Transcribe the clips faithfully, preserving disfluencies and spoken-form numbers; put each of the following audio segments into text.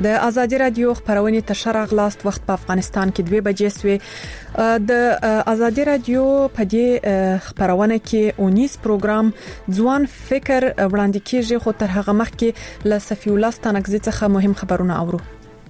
د ازادي رادیو خبرونه تر غلاست وخت په افغانستان کې دوه بجې سوې د ازادي رادیو په دې خبرونه کې اونیس پروګرام ځوان فکر وړاندې کیږي خو تر هغه مخکې ل صفی الله ستانکزي څخه مهم خبرونه اورو.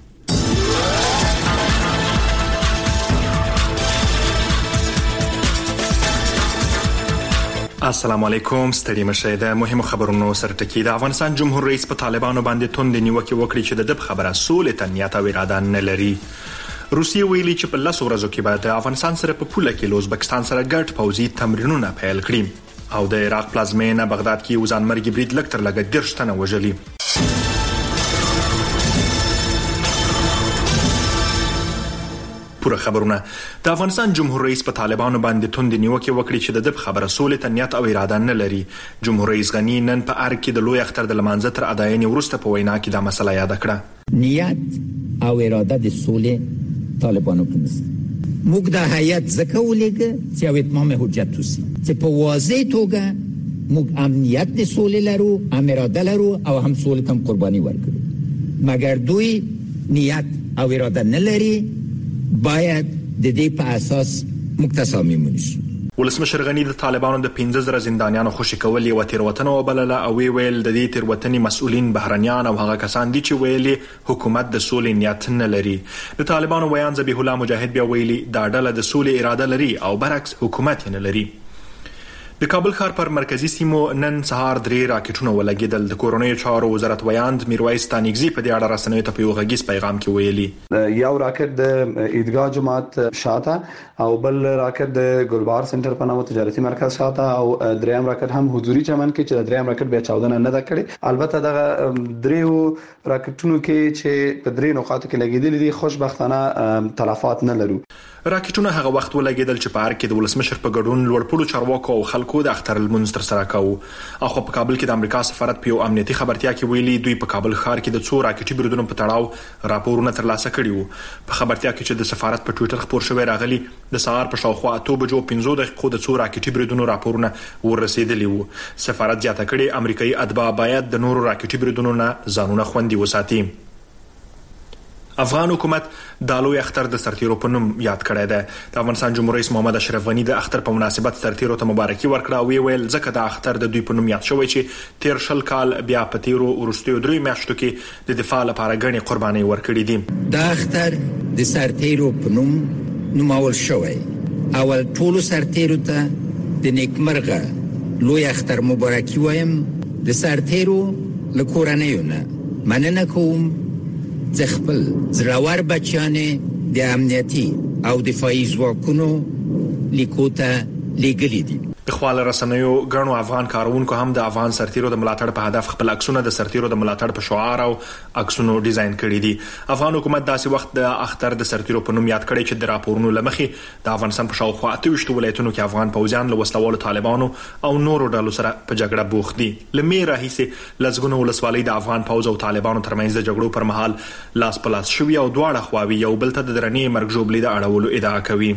السلام علیکم، ستړي مشه د مهمو خبرونو سره ټکی. د افغانستان جمهور رئیس په طالبانو باندې توند نیوکه وکړي چې د دب خبره سولې ته نیت او اراده نه لري. روسیه ویلي چې په لاسو ورځو کې به د افغانستان سره په پوله کې له ازبکستان سره ګډ پوځي تمرینونه پیل کړي او د عراق پلازمینه بغداد کې وزن مرګ برید لک تر لګ درش تنه وژلي. پوره خبرونه. د افغانستان جمهور رئیس په طالبانو باندې توند نیوکه وکړي چې د دب خبره سولې ته نیت او اراده نه لري. جمهور رئیس غنی نن په ار کې د لوی اختر د لمانځه تر اداینې ورسته په وینا کې دا مسله یاد کړه. نیت او اراده د سولې طالبانو کې نشته. موږ د هیئت زکه ولګه چې او اتمام حجت توسی چې په واضح توګه موږ امنیت د سولې لرو، ام اراده لرو او هم سولې ته قرباني ورکړو. مګر دوی نیت او اراده نه لري، باید د دې په اساس متصامیم ونیسو. ولسمشر غنی د طالبانو د پنځه زره زندانیانو خوشی کول یو تیروتنه وبلله او ویل د دې تیروتنې مسؤلین بهرنیان او هغه کسان دي چې ویلي حکومت د سولې نیت نه لري. د طالبانو ویان ذبیح الله مجاهد بیا ویلي دا ډله د سولې اراده لري او برعکس حکومت یې نه لري. د کابل ښار پر مرکزی سیمو نن سهار درې راکټونه ولګیدل. د کورونیو چارو وزارت ویاند میرویس ستانکزي په دې اړه رسنیو ته په یو غږیز پیغام کې ویلي یو راکټ د عیدګاه جماعت شاته او بل راکټ د ګلبار سنټر په نامه تجارتي مرکز شاته او دریم راکټ هم حضوري چمن کې چې دریم راکټ بیا چاودنه نه ده کړې. البته دغه دریو راکټونو کې چې په درې نقاطو کې لګیدل دي خوشبختانه تلفات نه لرو. راکټونه هغه وخت ولګیدل چې په ار کې د ولسمشر په ګډون لوړپوړو چارواکو او خلکو د اختر المنځ تر سره کاوه. اخو په کابل کې د امریکا سفارت په یو امنیتي خبرتیا کې ویلي دوی په کابل ښار کې د څو راکټي بریدونو په تړاو راپورونه ترلاسه کړي وو. په خبرتیا کې چې د سفارت په ټوئیټر خبر شوی راغلی د سهار په شاوخوا اته بجو پنځه دقیقو د څو راکټي بریدونو راپورونه ورسېدلي وو. سفارت زیاته کړي امریکایي اتباع باید د نورو راکټي بریدونو نه ځانونه خوندي وساتي. افغان حکومت د لوی اختر د سرتیرو په نوم یاد کړی دی. د افغانستان جمهور رئیس محمد اشرف غنی د اختر په مناسبت سرتیرو ته مبارکي ورکړه او ویل ځکه د اختر د دوی په نوم یاد شوی چې تیر شل کال بیا په تیرو ورستیو درې میاشتو کې د دفاع لپاره غني قرباني ورکړي دي. د اختر د سرتیرو په نوم نومول شوی. اول ټولو سرتیرو ته د نیکمرغه لوی اختر مبارکي وایم. د سرتیرو له کورنیو نه مننه کوم چې خپل زړور بچیانې د امنیتي او دفاعي ځواکونو لیکو ته لیږلي دي. د خپل رسنیو غنو افغان کارونکو هم د افغان سرتیرو د ملاتړ په هدف خپل عکسونه د سرتیرو د ملاتړ په شعار او عکسونو ډیزاین کړي دي. افغان حکومت داسې وخت د اختر د سرتیرو په نوم یاد کړي چې د راپورونو لمخې د افغانستان په شاوخوا اته ویشت ولایتونو کې افغان پوځیان له وسلوالو طالبانو او نورو ډلو سره په جګړه بوخت دي. لمې راهیسې لزګونو ولسوالۍ د افغان پوځ او طالبانو ترمنځ د جګړو پر مهال لاس په لاس شوي او دواړه خواوې یو بل ته د درنې مرګ ژوبلې د اړولو ادعا کوي.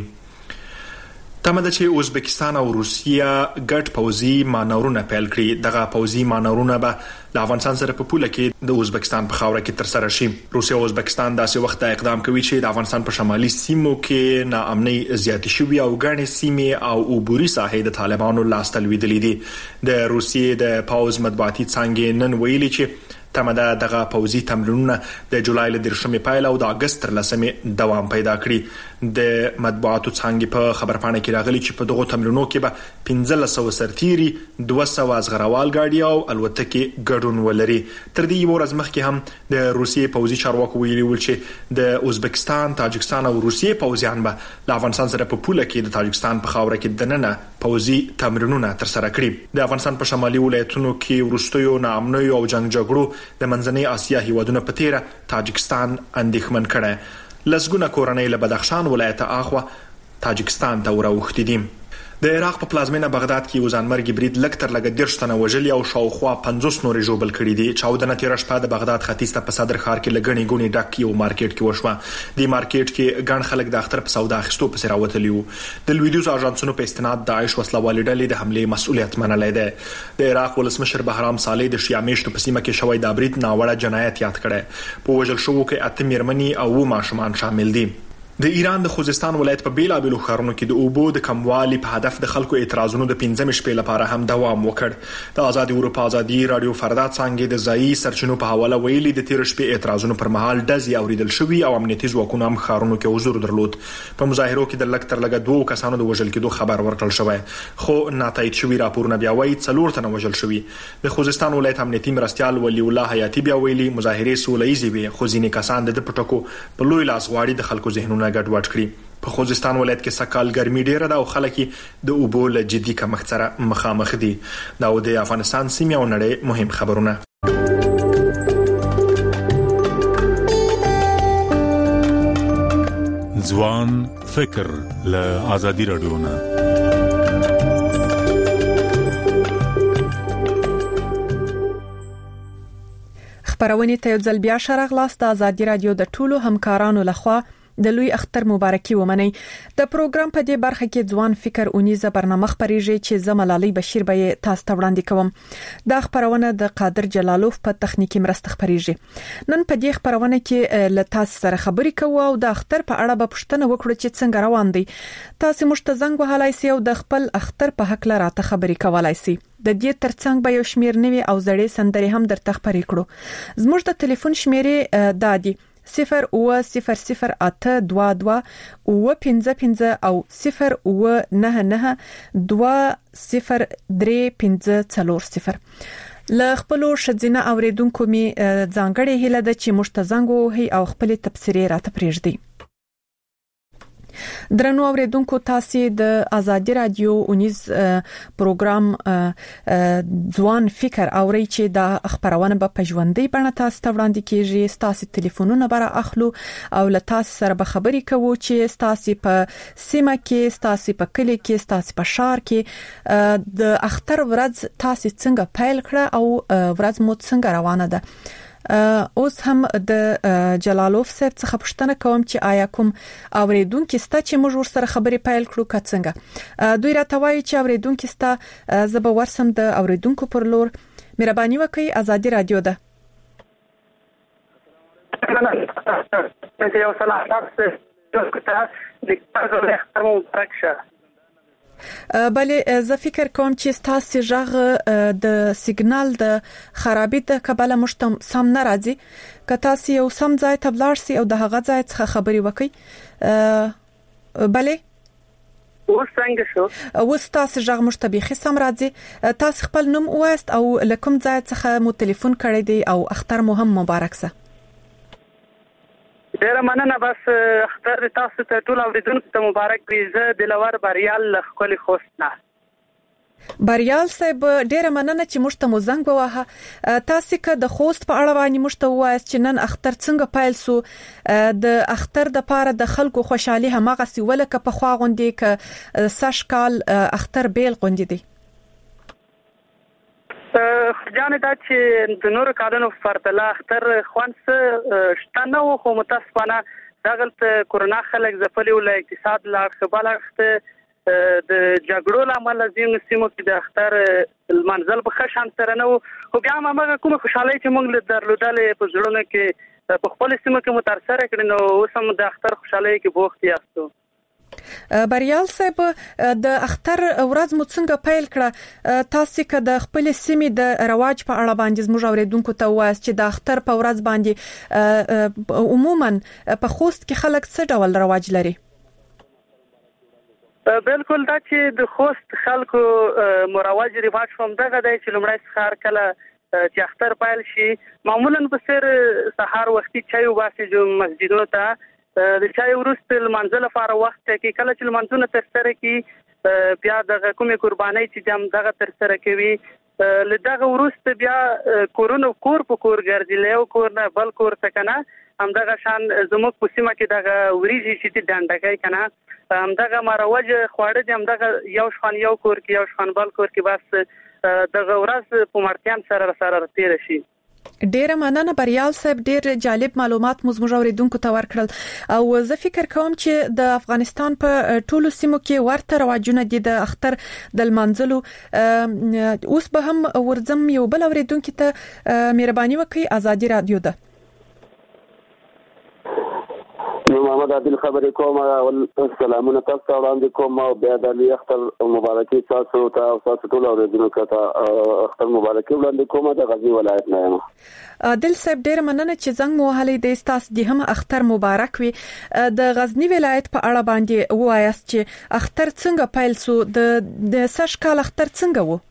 تمه ده چې ازبکستان او روسیه ګډ پوځي مانورونه پیل کړي. دغه پوځي مانورونه به د افغانستان سره په پوله کې د ازبکستان په خاوره کې تر سره شي. روسیه او ازبکستان داسې وخت اقدام کوي چې د افغانستان په شمالي سیمو کې ناامنۍ زیاتې شوي او ګڼې سیمې او عبوري ساحې د طالبانو لاس ته لوېدلې دي. د روسیې د پوځ مطبوعاتي څانګې نن ویلي چې تمه ده دغه پوځي تمرینونه د جولای له دیرشمې پیل او د اگست تر لسمې دوام پیدا کړي. د مطبوعاتو څانګې په خبرپاڼه کې راغلي چې په دغه تمرینونو کې به پنځه سوه سرتیري، دوه سوه ازغروال ګاډي او الوتکې ګډون ولري. تر دې یو ورځ مخکې هم د روسیې پوځي چارواکو ویلي ول چې د ازبکستان، تاجکستان او روسیې پوځیان به له افغانستان سره په پوله کې د تاجکستان په خاوره کې دننه پوځي تمرینونه تر سره کړي. د افغانستان په شمالي ولایتونو کې وروستیو ناامنیو او جنگ جګړو د منځنۍ اسیا هیوادونو په تیره تاجکستان اندېښمن کړي. لسګونه کورنۍ له بدخشان ولایت اخوا تاجکستان ته وراوښتي دي. د عراق په پلازمینه بغداد کې وزانمرګي برید لکتر لګ دیرش تنه وژلي او شاوخوا پنځوس نورې ژوبل کړي دي. چاودنه تیر شپه د بغداد ختیځ ته په صدر ښار کې لګنی ګونی ډک یو مارکیټ کې وشوه. د مارکیټ کې ګڼ خلک د اختر په سودا اخیستو په سر راوتلی وو. د لویدیوز اژانسونو په استناد د عایش وسلوالې ډلې د حمله مسؤلیت منلای دی. د عراق ولسمشر بهرام صالح د شیعه میشتو په سیمه کې شوی د برید ناوړه جنایت یاد کړي. په وژل شوو کې اته میرمنې او ماشومان شامل دي. د ایران د خوزستان ولایت په بیلا بیلو ښارونو کې د اوبو د کموالي په هدف د خلکو اعتراضونو د پنځم شپې لپاره هم دوام وکړ. د آزاد اروپا ازادي رادیو فردا څنګه د ځایي سرچینو په حواله ویلي د تیر شپې اعتراضونو پر مهال ډزې اوریدل شوې او امنیتي ځواکونه هم ښارونو کې حضور درلود. په مظاهرو کې د لکتر لګ دوه کسانو د وژل کېدو خبر ورکړل شوی، خو ناتایید شوی راپورونه بیا وایي څلور تنه وژل شوي. د خوزستان ولایت امنیتي مرستيال ولی الله حیاتی بیا ویلي مظاهره سوله‌ایزې وي، خو ځینې کسان د پټکو په لوی لاس غواړي د خلکو ذهنونه ګډوډ کړي. په خوزستان ولایت کې سکهال ګرمي ډیره ده او خلک د اوبو له جدي کمښت سره مخامخ دي. دا د افغانستان سیمه او نړۍ مهم خبرونه. ځوان فکر له آزادي رادیو نه. خبرونه ته ځل بیا شرغلاست د آزادي رادیو د ټولو همکارانو لخوا د لوی اختر مبارکي ومني. د پروګرام په دې برخه کې ځوان فکر اونیزه برنامه خبريږي چې زملالي بشیر به تاسو ته وړاندې کوم. دا خبرونه د قادر جلالوف په تخنیکی مرسته خبريږي. نن په دې خبرونه کې ل تاسو سره خبري کوو او د اختر په اړه به پوښتنه وکړو چې څنګه روان دي. تاسو مشته زنګ وهلای سي او د خپل اختر په حق لراته خبري کولای سي. د دې ترڅنګ به یو شمیر نوي او زړې سندري هم درته خبري کړو. زموږ د ټلیفون شمیرې دادي صفر او صفر صفر اته دوا دوا او پنځه پنځه او صفر او نه نه دوا صفر درې پنځه څلور صفر. ل خپل شذینه اوریدونکو می ځانګړي هله د چې مشتزنګو هي او خپل تفسیري راته پریږدي. درنو اوریدونکو تاسو د آزادي رادیو اونیز پروګرام ځوان فکر اوري چې د خبرونه په ژوندۍ بڼه تاسو ته وړاندې کیږي. تاسو ټلیفونونه بره اخلو او له تاسو سره به خبري کوو چې تاسو په سیمه کې، تاسو په کلی کې، تاسو په شهر کې د اختر ورځ تاسو څنګه پیل کړه او ورځ مو څنګه روانه ده. اوس هم د جلالوف صاحب څخه پوښتنه کوم چې آیا کوم اوریدونکو ستا چې موږ ور سره خبري پیل کړو که څنګه. دوی راته وایي چې اوریدونکو ستا زب ورسم د اوریدونکو پر لور. مهرباني وکړئ، آزادي رادیو ده. یو سلام تاسو ته د اختر مبارک شه. بلې زه فکر کوم چې تاسو ژغ د سیګنال د خرابې د کبله مشتم سم نه راځي. که تاسو یو سم ځای ته بلار سي او د هغه ځای څخه خبري وکړي. بلې اوس څنګه شو؟ اوس تاسو ژغ مشتبه سم راځي. تاسو خپل نوم وایست او لکم ځای څخه مو ټلیفون کړی دی او اختر مو هم مبارک سه. ډیره مننه. بس اختر تاسو ته ټول اوریدونکو ته مبارک وي. زه دلور بریال خپل خوست نه. بریال صاحب ډیره مننه چې موږ ته مو زنګ ووهه. تاسو که د خوست په اړه باندې موږ ته وایي چې نن اختر څنګه پیل سو. د اختر د پاره د خلکو خوشحالي همغه سی ولکه په خوا غونډې ک سش کال اختر بیل غونډې دي. جانه دا چې د نور کارونو پرتله اختر خوانس شتنه او خو متاسفانه دغلت کورونا خلک زپلی ول اقتصاد لا خبرخت د جګړو لامل زین سیمو کې د اختر المنزل په خشن سره نو خو بیا ما کوم خوشاله چې موږ درلودل په ځړونه کې په خپل سیمو کې مترسره کړي نو اوس هم د اختر خوشاله کې بوخت یاستو. بریال صاحب د اختر ورځ مو څنګه پیل کړه؟ تاسو که د خپل سیمې د رواج په اړه باندې زموږ اوریدونکو ته وایي چې د اختر په ورځ باندې عموما په خوست کې خلک څه ډول رواج لري؟ بالکل دا چې د خوست خلکو مروج رواج هم دغه دی چې لمړی ښار کله چې اختر پیل شي معمولا په سر سحر وختي چای وباسي جو مسجدونو ته د چای ورسته المنزل لپاره وخت کې کله چې المنزونه تر سره کې بیا د کومې قربانۍ چې جام دغه تر سره کوي لدغه ورسته بیا کورونو کور په کور ګرځي له کور نه بل کور ته کنه همدغه شان زموږ په سیمه کې دغه وریجې چې ډنډکای کنه همدغه مروج خواړه دي همدغه یو شخان یو کور کې یو شخان بل کور کې بس دغه ورځ په مرتيان سره سره تیر شي. ډیره مننه بریال صاحب، ډیر جالب معلومات مو زموږ اوریدونکو ته ورکړل او زه فکر کوم چې د افغانستان په ټولو سیمو کې ورته رواجونه دي د اختر د منځلو. اوس به هم ورځم یو بل اوریدونکو ته مهرباني وکړئ. آزادي رادیو ده. نو محمد عادل خبرې کوم او سلامونه تاسو ته وړاندې کوم او بیا د اختر مبارکي تاسو ته او تاسو ټول اوریدونکو ته اختر مبارکي وړاندې کوم د غزنی ولایت نه یم. عادل صاحب ډیر مننه چې زنګ مو هلي د تاسو د هم اختر مبارک وي. د غزنی ولایت په اړه باندې وایاست چې اختر څنګه پیل سو، د د سش کال اختر څنګه وو؟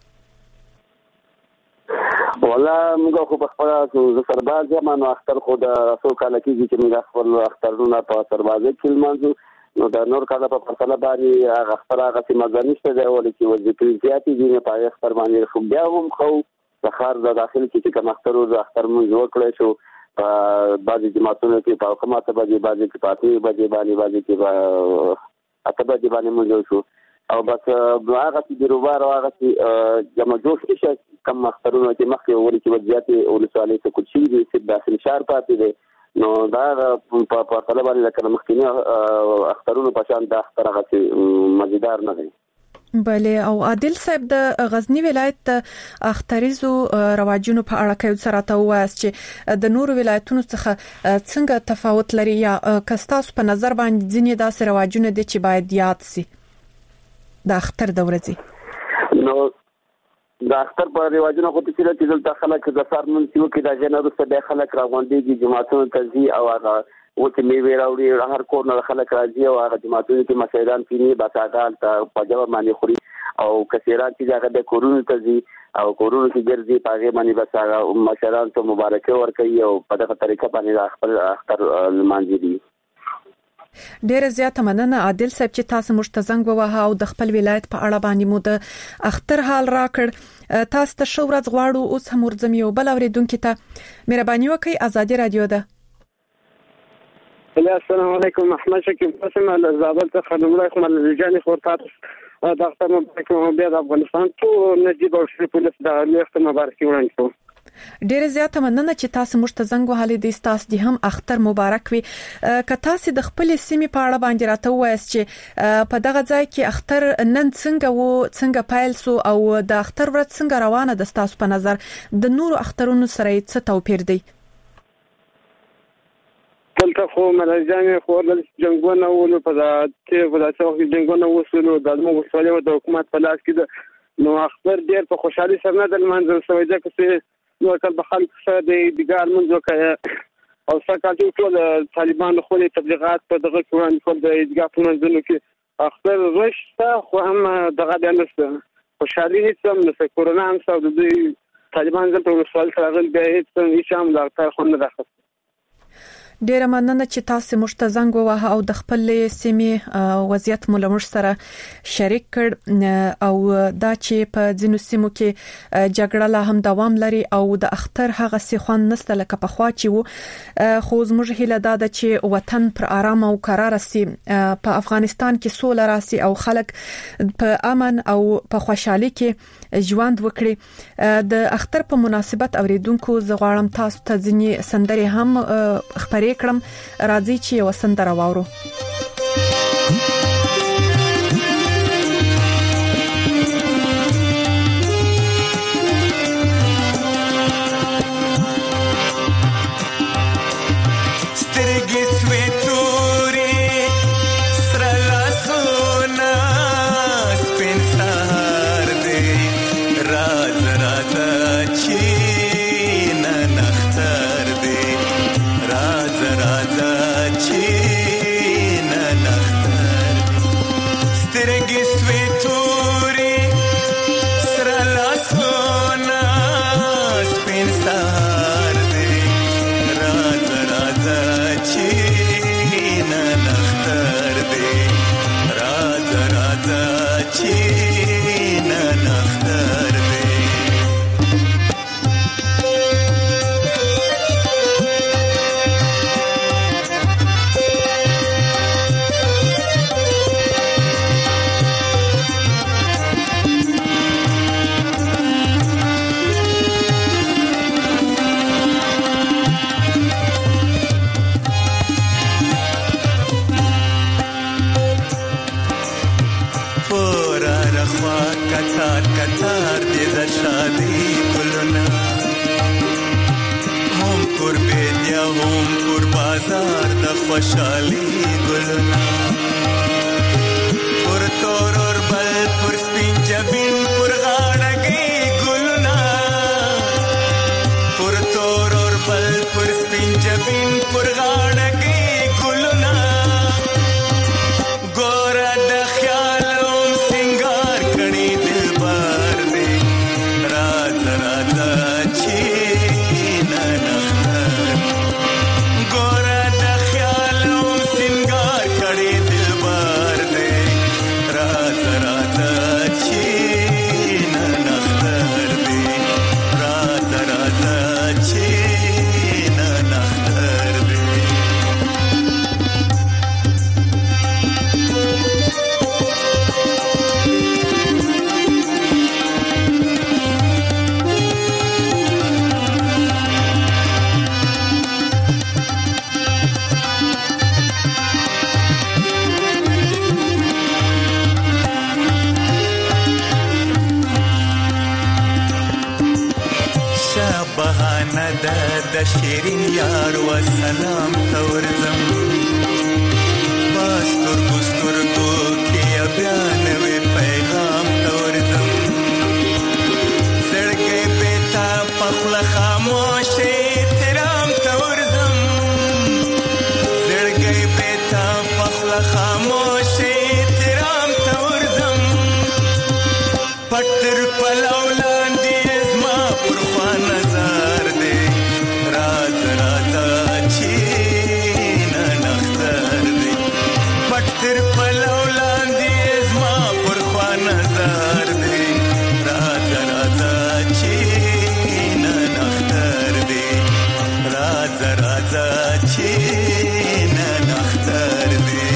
والله موږ خو په خپل سرباز یم نو اختر خو د رسول کال کې چې موږ خپل اخترونه په سربازي کې لمانځو نو د نور کال په فاصله باندې هغه اختر هغه چې مزه نشته دی ولې چې وظیفې زیاتې دي په اختر باندې خو بیا هم خو سخر د داخل کې کوم اختر او اختر موږ وکړی شو په بعضي جماعتونو کې په حکومت باندې بعضي کې پاتې باندې باندې باندې کې اته باندې باندې موږ شو او بس هغه چې بیروبار او هغه چې جمع جوړ شي کم اخترونه چې مخکې ورې چې وضعیت ولسوالۍ ته کوچي دي چې داخل شهر پاتې دي نو دا په په طلب باندې لکه مخکینی اخترونه په شان د اختر هغه چې مزیدار نه دي. بله او عادل صاحب د غزنی ولایت اختریزو رواجونو په اړه کوي سره ته وایي چې د نورو ولایتونو څخه څنګه تفاوت لري یا کستاسو په نظر باندې ځینې داسې رواجونه دي چې باید یاد شي د اختر د ورځې؟ نو د اختر په رواجونو خو چې چې دلته خلک د سار منځو کې د جنوري څخه د خلک راغونډيږي جماعتونو ته ځي او هغه و چې میوه راوړي هر کور نه خلک راځي او هغه جماعتونو کې مشایدان پینی بساګال ته پجاب باندې خوري او کثیرات چې هغه د کورونو ته ځي او کورونو کې ګرځي پاګې باندې بساګا مشایدان ته مبارکي ورکوي او په دغه طریقه باندې خپل اختر لمانځي دي. ډیره زیاته مننه عادل صاحب چې تاسو موږ ته زنګ ووهه او د خپل ولایت په اړه باندې مو د اختر حال راکړ. تاسو ته شو ورځ غواړو. اوس هم ورځم یو بل اوریدونکو ته مهرباني وکړئ. آزادي رادیو ده. السلام علیکم. محمد شکیب قاسم له زابل څخه لومړی خو ملجاني خورتات د اختر مبارک بیا د افغانستان ټول نجیب او شریف پولیس د اختر مبارک وړاندې کوم. ډیره زیاته مننه چې تاسو موږ ته زنګ وهلي دي. تاسو د هم اختر مبارک وي. که تاسو د خپل سیمې په اړه باندې راته وایاست چې په دغه ځای کې اختر نن څنګه وو، څنګه پیل سو او د اختر ورځ څنګه روانه ده تاسو په نظر د نورو اخترونو سره څه توپیر دی؟ دلته خو ملجانې خو د جنگونو ولو په دغه په دغه جنگونو وسلو د موږ وسلو د حکومت په لاس کې ده نو اختر ډیر په خوشحالي سره نه د منځل سوي ده چې نو کله به خلک سره د دیګار منځو کې او سکه ټول طالبان خو د تبلیغات په دغه قرآن په د دیګار په منځونو کې اختر رشته خو هم دغه د نسته خوشحالي هیڅ هم نسته. کورونا هم څو د طالبان زل په سوال سره غل به هیڅ هیڅ هم د اختر خو نه راخص. ډیره مننه چې تاسو موږ ته زنګ ووهه او د خپل سیمې وضعیت مو له موږ سره شریک کړ او دا چې په ځینو سیمو کې جګړه لا هم دوام لري او د اختر هغه سي خوان نسته لکه په خوا چې وو. خو زموږ هیله دا ده چې وطن پر آرام او قرار سي، په افغانستان کې سوله راسي او خلک په امن او په خوشحالي کې ژوند وکړي. د اختر په مناسبت اوریدونکو زه غواړم تاسو ته ځینې سندرې هم خبرې کړم. راځي چې یو سندره واورو. کتار کتار دې د شادي ګلونه هم پر بیدیا هم پر بازار د خوشحالي ګلونه پر تور اور بل پر سپین جبین پر غاړګي ګلونه پر تور اور بل پر سپین جبین پر غاړګي ګلونه ګور د خیالوم سنگار کړي دلبر دې راز راز چی نه نختر ګور د خیالوم سنگار کړي دلبر دې راز راز چی نه نختر دې راز راز چی نه نختر دې بهانه ده د شیرین یار و سلام تورزم باستر ګستر کو کې بیا نوې پیغام تورزم سړګې پتا پخله خاموش احترام تورزم سړګې پتا پخله خاموش احترام تورزم پټر پلولان دې زما پر خوانه تر پلولان دې زما پر خوا نظر دې راځه راځه چې نه نختر دې راځه راځه چې نه نختر دې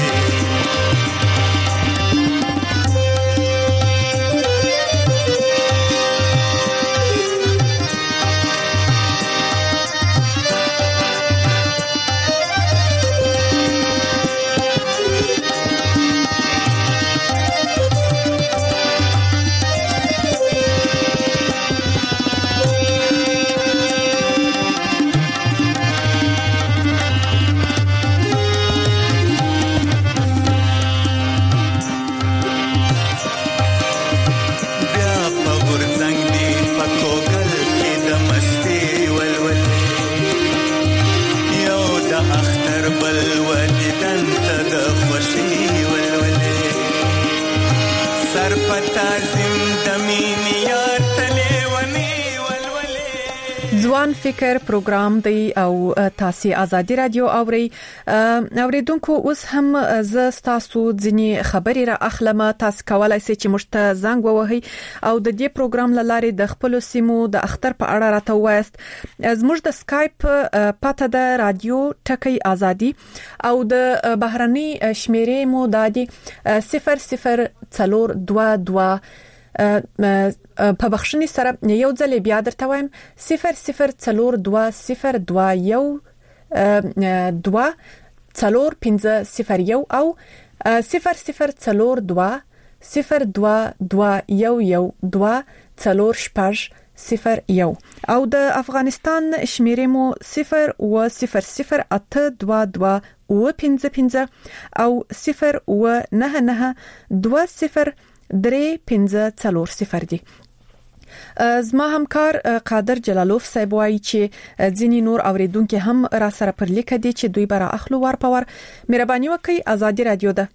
ځوان فکر پروګرام دی او تاسو آزادي رادیو اوري اوریدونکو اوس هم ز تاسو ځنی خبري را اخلمه تاسو کولای شئ چې مشته زنګ ووهي او د دې پروګرام لاره د خپل سیمو د اختر په اړه راته وایست زموږ د سکایپ پته د رادیو ټکی آزادي او د بهرني شمیرې مو دادي صفر صفر څلور دوه دوه په بخښنې سره یو ځل بیا درته وایم صفر صفر څلور دوه صفر دوه یو دوه څلور پنځه صفر یو او صفر صفر څلور دوه صفر دوه دوه یو یو دوه څلور شپږ صفر یو او د افغانستان شمیرې مو صفر و صفر صفر اته دوه دوه و پنځه پنځه او صفر و نه نه دوه صفر درې پنځه څلور صفر دی. زما همکار قادر جلالوف صاحب وایي چې ځینی نور اوریدونکو هم را سره پر لیک دي چې دوی برا اخلو ور پاور مهرباني وکړئ آزادي رادیو ده.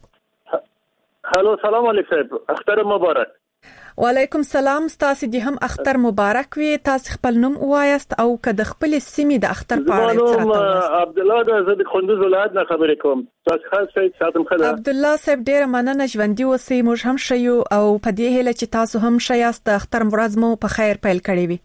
هالو سلام علیکم اختر مبارک. وعلیکم سلام تاسو دې هم اختر مبارک وي تاسو خپل نوم وایست او کده خپل سیمې د اختر په اړه سره تاسو عبد الله د زید خوندز ولایت نه خبرې کوم تاسو خاص شي ساتم خدای عبد الله صاحب ډیر مننه ژوندۍ اوسئ موږ هم شيو او په دې هله چې تاسو هم شياست د اختر ورځ مو په خیر پیل کړی وي.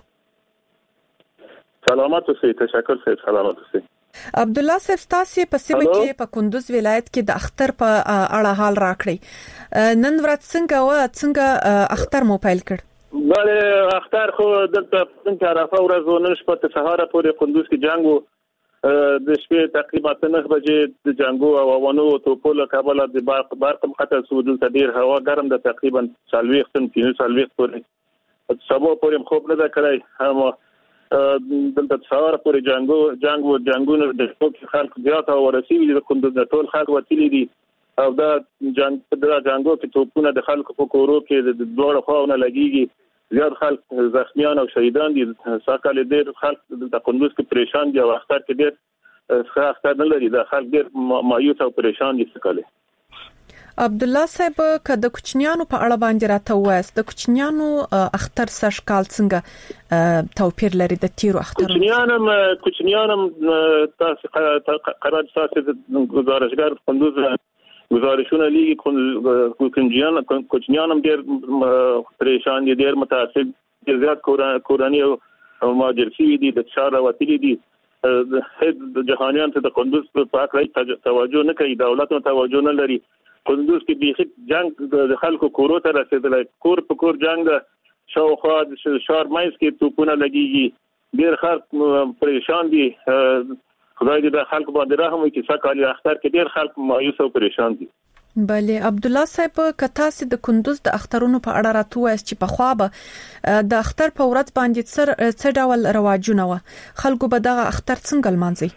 سلامات اوسئ تشکر صاحب سلامات اوسئ. عبد الله صاحب تاسو په سیمه کې په کندوز ولایت کې د اختر په اړه حال راکړی نن ورځ څنګه و څنګه اختر مو پیل کړ؟ بله اختر خو دلته څنګه عرفه ورځ نن شپه ته سهار پورې کندوز کې جنگ وو د شپې تقریبا نه بجې د جنگو او ونو توپو له کابل د برق برق مخته سودل تدیر هوا ګرم د تقریبا سالويختن کینو سالويخت پورې سبا پورې خوب نه دا کړی هم دلته څوار پورې جنگو جنگو جنگونو د خلک زیات او رسیدي د کندوز د ټول خلک وتیلي دي او دا جنگ د جنگو کې توپونه د خلکو په کورو کې د دوړ خواونه لګيږي زیات خلک زخمیان او شهیدان دي ساکل ډېر خلک د کندوز کې پریشان دي او اختر کې ډېر ښه اختر نه لري دا خلک ډېر مایوس او پریشان دي ساکل عبد الله صاحب کله کوچنیانو په اړه باندې راته وایست د کوچنیانو اختر سشکال څنګه توپیر لري د تیرو اختر کوچنیانم کوچنیانم تاسو قرار ساتي د گزارشګر کندوز گزارشونه لیږي کوچنیان کوچنیانم ډېر پریشان دي ډېر متاسف دي زیات کورانی او ماجر شي دي د شهر وتیلي دي د جهانیان ته د کندوز په پاک راځي توجه نه کوي دولت ته توجه نه لري کندوز کې به جنگ د خلکو کورو ته رسیدل کور په کور جنگ شاوخوا د شهر مېز کې توپونه لګيږي ډېر خلک پریشان دي خدای دې د خلکو باندې رحم وکړي چې ساکالي اختر کې ډېر خلک مایوس او پریشان دي بله عبد الله صاحب کته سي د کندوز د اخترونو په اړه راته وایي چې په خوا به د اختر په ورځ باندې څر څه ډول رواجونه و خلکو به دغه اختر څنګه لمانځي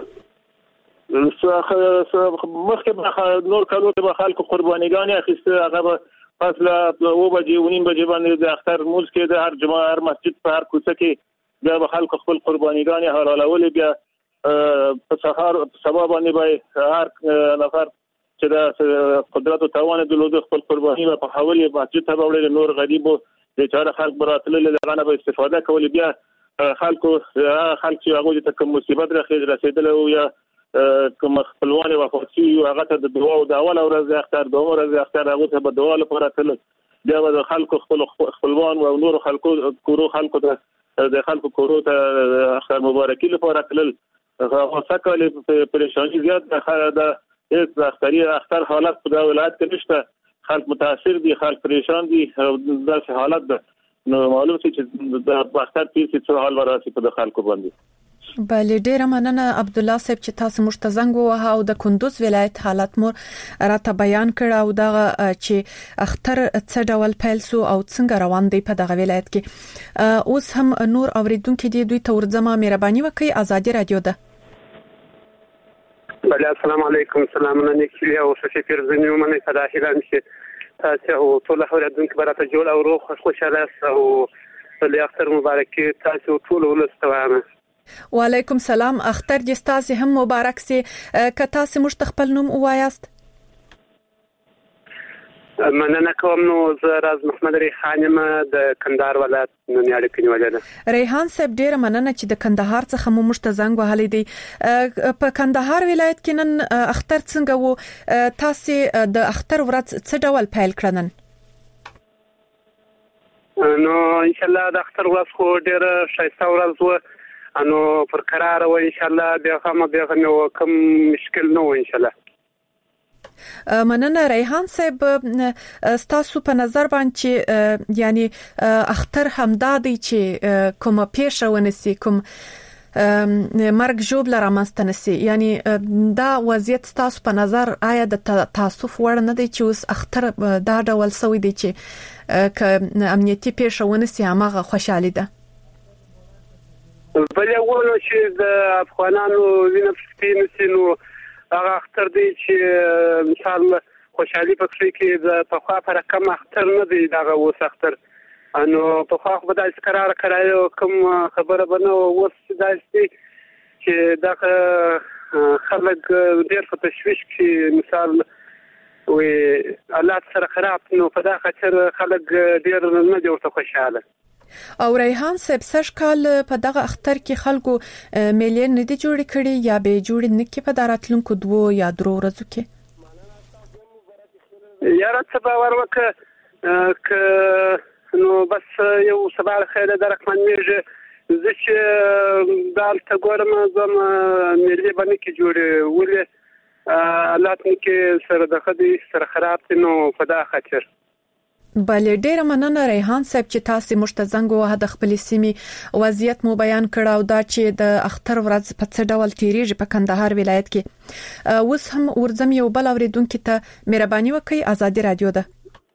مخکې نور کالو ته به خلکو قربانيګانې اخیسته هغه پس لا و بجې ونیم بجې باندې د اختر موږ کې د هر جمعه هر مسجد په هر کوڅه کې بیا به خلکو خپل قربانيګانې حلالول بیا په سهار سبا باندې به هر نفر چې د قدرت او توان د لود خپل قرباني په حواله مسجد ته وړل نور غریبو د چاره خلک براتل له غنه به استفاده کول بیا خلکو خلک چې هغه ته کوم مصیبت راخې رسیدل او یا کوم خپلوان وفات شي او هغه ته د دعا او د اول ورځ اختر د عمر ورځ اختر هغه ته به دعا لپاره تل بیا د خلکو خپل خپلوان او نور خلکو کورو خلکو ته د خلکو کورو ته اختر مبارکي لپاره تل هغه سکه پریشانی زیات د هیڅ اختری اختر حالت په ولایت کې نشته خلک متاثر دي خلک پریشان دي د حالت ده نو معلوم شي چې د اختر په څه حال وراسي په خلکو باندې بله ډیره مننه عبد الله صاحب چې تاسو مشته زنګ ووهه او د کندوز ولایت حالت مو راته بیان کړ او دا چې اختر څه ډول پیل سو او څنګه روان دی په دغه ولایت کې اوس هم نور اوریدونکو دي دوی ته ورځما مهرباني وکړئ ازادي رادیو ده بله السلام علیکم سلامونه نیکي او شکر زنیو منه فداهی چې تاسو او ټول اوریدونکو برته جوړ او روغ خوشاله او د اختر مبارک تاسو ټول ولستوانه وعلیکم سلام اختر دې تاسو هم مبارک سي که تاسو مشت خپل نوم وایاست مننه کوم نو زه راز محمد ریحان یم د کندهار ولایت نونیاړي کلیواله ده ریحان صاحب ډیره مننه چې د کندهار څخه مو مشته زنګ وهلې دي په کندهار ولایت کې نن اختر څنګه وو تاسو د اختر ورځ څه ډول پیل کړنن نو ان شاء الله د اختر ورځ خو ډیره ښایسته ورځ وو انو پر قرار و ان شاء الله بیا هم بیا نو کوم مشکل نه و ان شاء الله مننه ریحان صاحب ستاسو په نظر باندې یعنی اختر همدا دی چې کومه پیښه ونسی کوم مرګ جوړ لرامست نسی یعنی دا وضعیت ستاسو په نظر آیا د تاسف وړ نه دی چې اوس اختر دا ډول سوي دی چې ک امنیتي پیښه ونسی هغه خوشاله ده بل یو چې د افغانانو وینې سپین سينو هغه اختر دی چې مثال خوشحالي پکې کې د پخوا پر کم اختر نه دی دغه وس اختر انو پخوا په داسې قرار کړایو کوم خبره بنو وس داسې چې دغه خلک ډېر په تشويش کې مثال وي حالات سره خراب نو په دغه خاطر خلک ډېر نه جوړ ته خوشاله او ریحان صاحب سش کال په دغه اختر کې خلکو مليون نه دي جوړ کړي یا به جوړ نه کې په داراتلونکو دوه یا درو ورځو کې یا راته باور وکړه ک نو بس یو سبا خیره درکمن میږي زه چې دالته ګورم زم ملي باندې کې جوړ ولې حالات کې سره د خدي سره خراب نو په دا خاطر بله ډیره مننه ریحان صاحب چې تاسو مشتزنګ وه د خپل سیمې وضعیت مو بیان کړ او دا چې د اختر ورځ په څه ډول تیریږي په کندهار ولایت کې. اوس هم ورزم یو بل اوریدونکو ته مهرباني وکړئ. آزادي رادیو ده.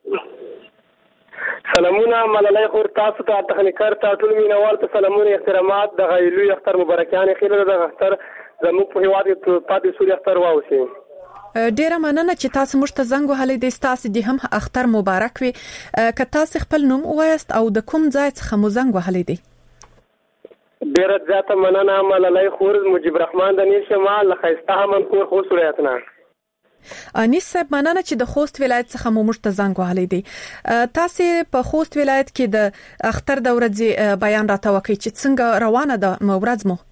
سلامونه ملالای خور تاسو ته تخنیکر ته ټول مینوال ته سلامونه احترامات د غیلو اختر مبارکان خیره د اختر زموږ په هیواد کې پاتې سوري اختر واوسي. ډیره مننه چې تاسو مشته زنګ وهلې د تاسو د هم اختر مبارک وي. که تاسو خپل نوم وایست او د کوم ځای څخه مو زنګ وهلې دي؟ ډیره زیاته مننه ملالای خور مجيب الرحمن د نیر شمال خیسته هم خور خو سورياتنا. انیس صاحب مننه چې د خوست ولایت څخه مو مشته زنګ وهلې دي. تاسو په خوست ولایت کې د اختر د ورځې بیان راته وکړئ چې څنګه روانه ده ورځ مو؟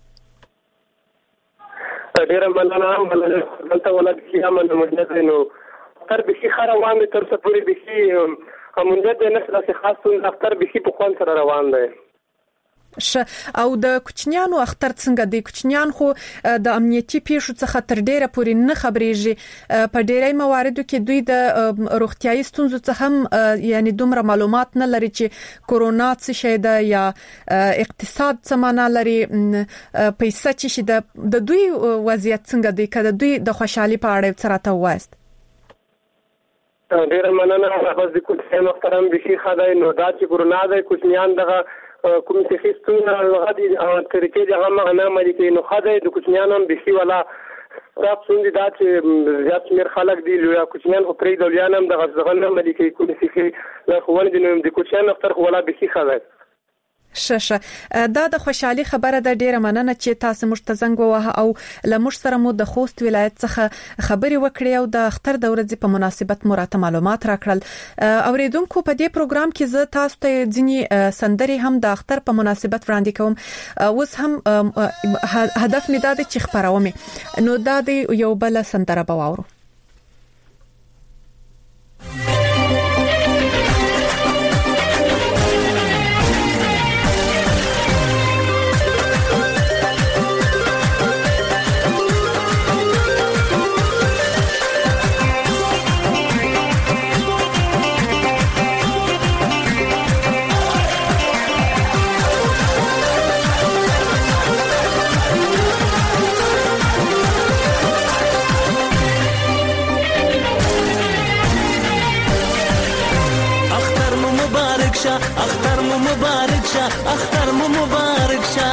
ډیره مننه ملالای دلته ولادت کې هم د مجنه نو تر به شي خره روان دي تر څو پوری به شي همونده د نسل څخه خاصون اختر به شي په خوان سره روان دي. ش او د کوچنیانو اختر څنګه دی؟ کوچنیان خو د امنیتي پیښو څخه تر ډیره پورې نه خبرېږي. په ډیری مواردو کې دوی د روغتيایي ستونزو څخه هم یعنی دومره معلومات نه لري چې کورونا څه شي ده یا اقتصاد څه معنا لري، پیسې چې شي د دوی وضعیت څنګه دی؟ کله دوی د خوشحالي په اړه څه راته وایست؟ ډیره مننه. بس د کوچنیانو محترم بشي خدای نو دا چې کورونا د کوچنیان دغه کوم څه خستونه غدي او طریقې د هغه نه مې کې نو خدای د کوچنیانو بشي ولا تاسو څنګه دا چې زیات میر خلک دی لویا کوچنیان خو پرې دلیانم د غزغن نه مې کې کوم څه له خوونه د نوم د کوچنیانو اختر ولا بشي خدای ششه. دا د خوشحالي خبره ده. ډیره مننه چې تاسو مشتزنګ وه او لمش سره مو د خوست ولایت څخه خبري وکړې او د اختر د ورځې په مناسبت مراته معلومات راکړل. اوریدونکو په دې پروګرام کې زه تاسو ته ځینی سندري هم د اختر په مناسبت وړاندې کوم. اوس هم هدف مې دا دی چې خبروم نو دا دی یو بل سندره بواورو. اختر مو مبارک شه اختر مو مبارک شه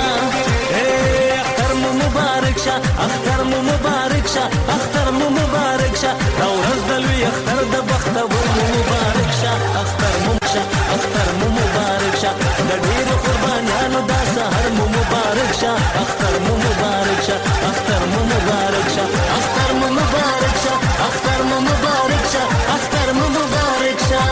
اختر مو مبارک شه اختر مو مبارک شه اختر مو مبارک شه دا ورځ د لوی اختر د بختور مو مبارک شه اختر مو شه اختر مو مبارک شه د ډیرو قربانانو دا سحر مو مبارک شه اختر مو مبارک شه اختر مو مبارک شه اختر مو مبارک شه اختر مو مبارک شه اختر مو مبارک شه.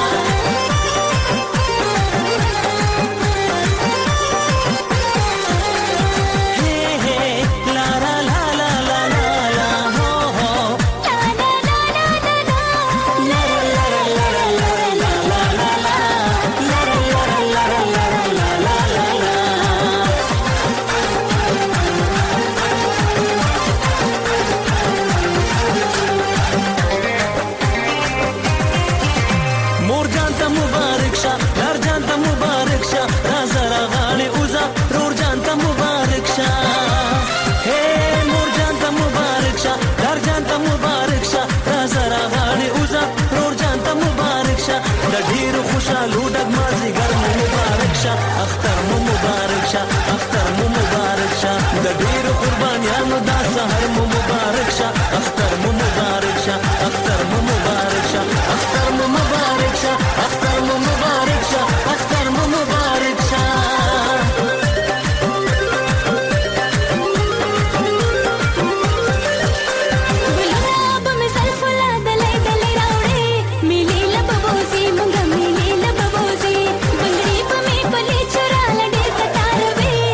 اختر مو مبارک شه اختر مو مبارک شه د ډیرو قربانیانو دا سحر مو مبارک شه اختر مو مبارک شه اختر مو مبارک شه اختر مو مبارک شه اختر مو مبارک شه اختر مو مبارک شه. Bye.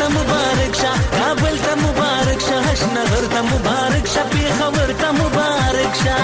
ته مبارک شه کابل ته مبارک شه هشنغر ته مبارک شه پیښور ته مبارک شه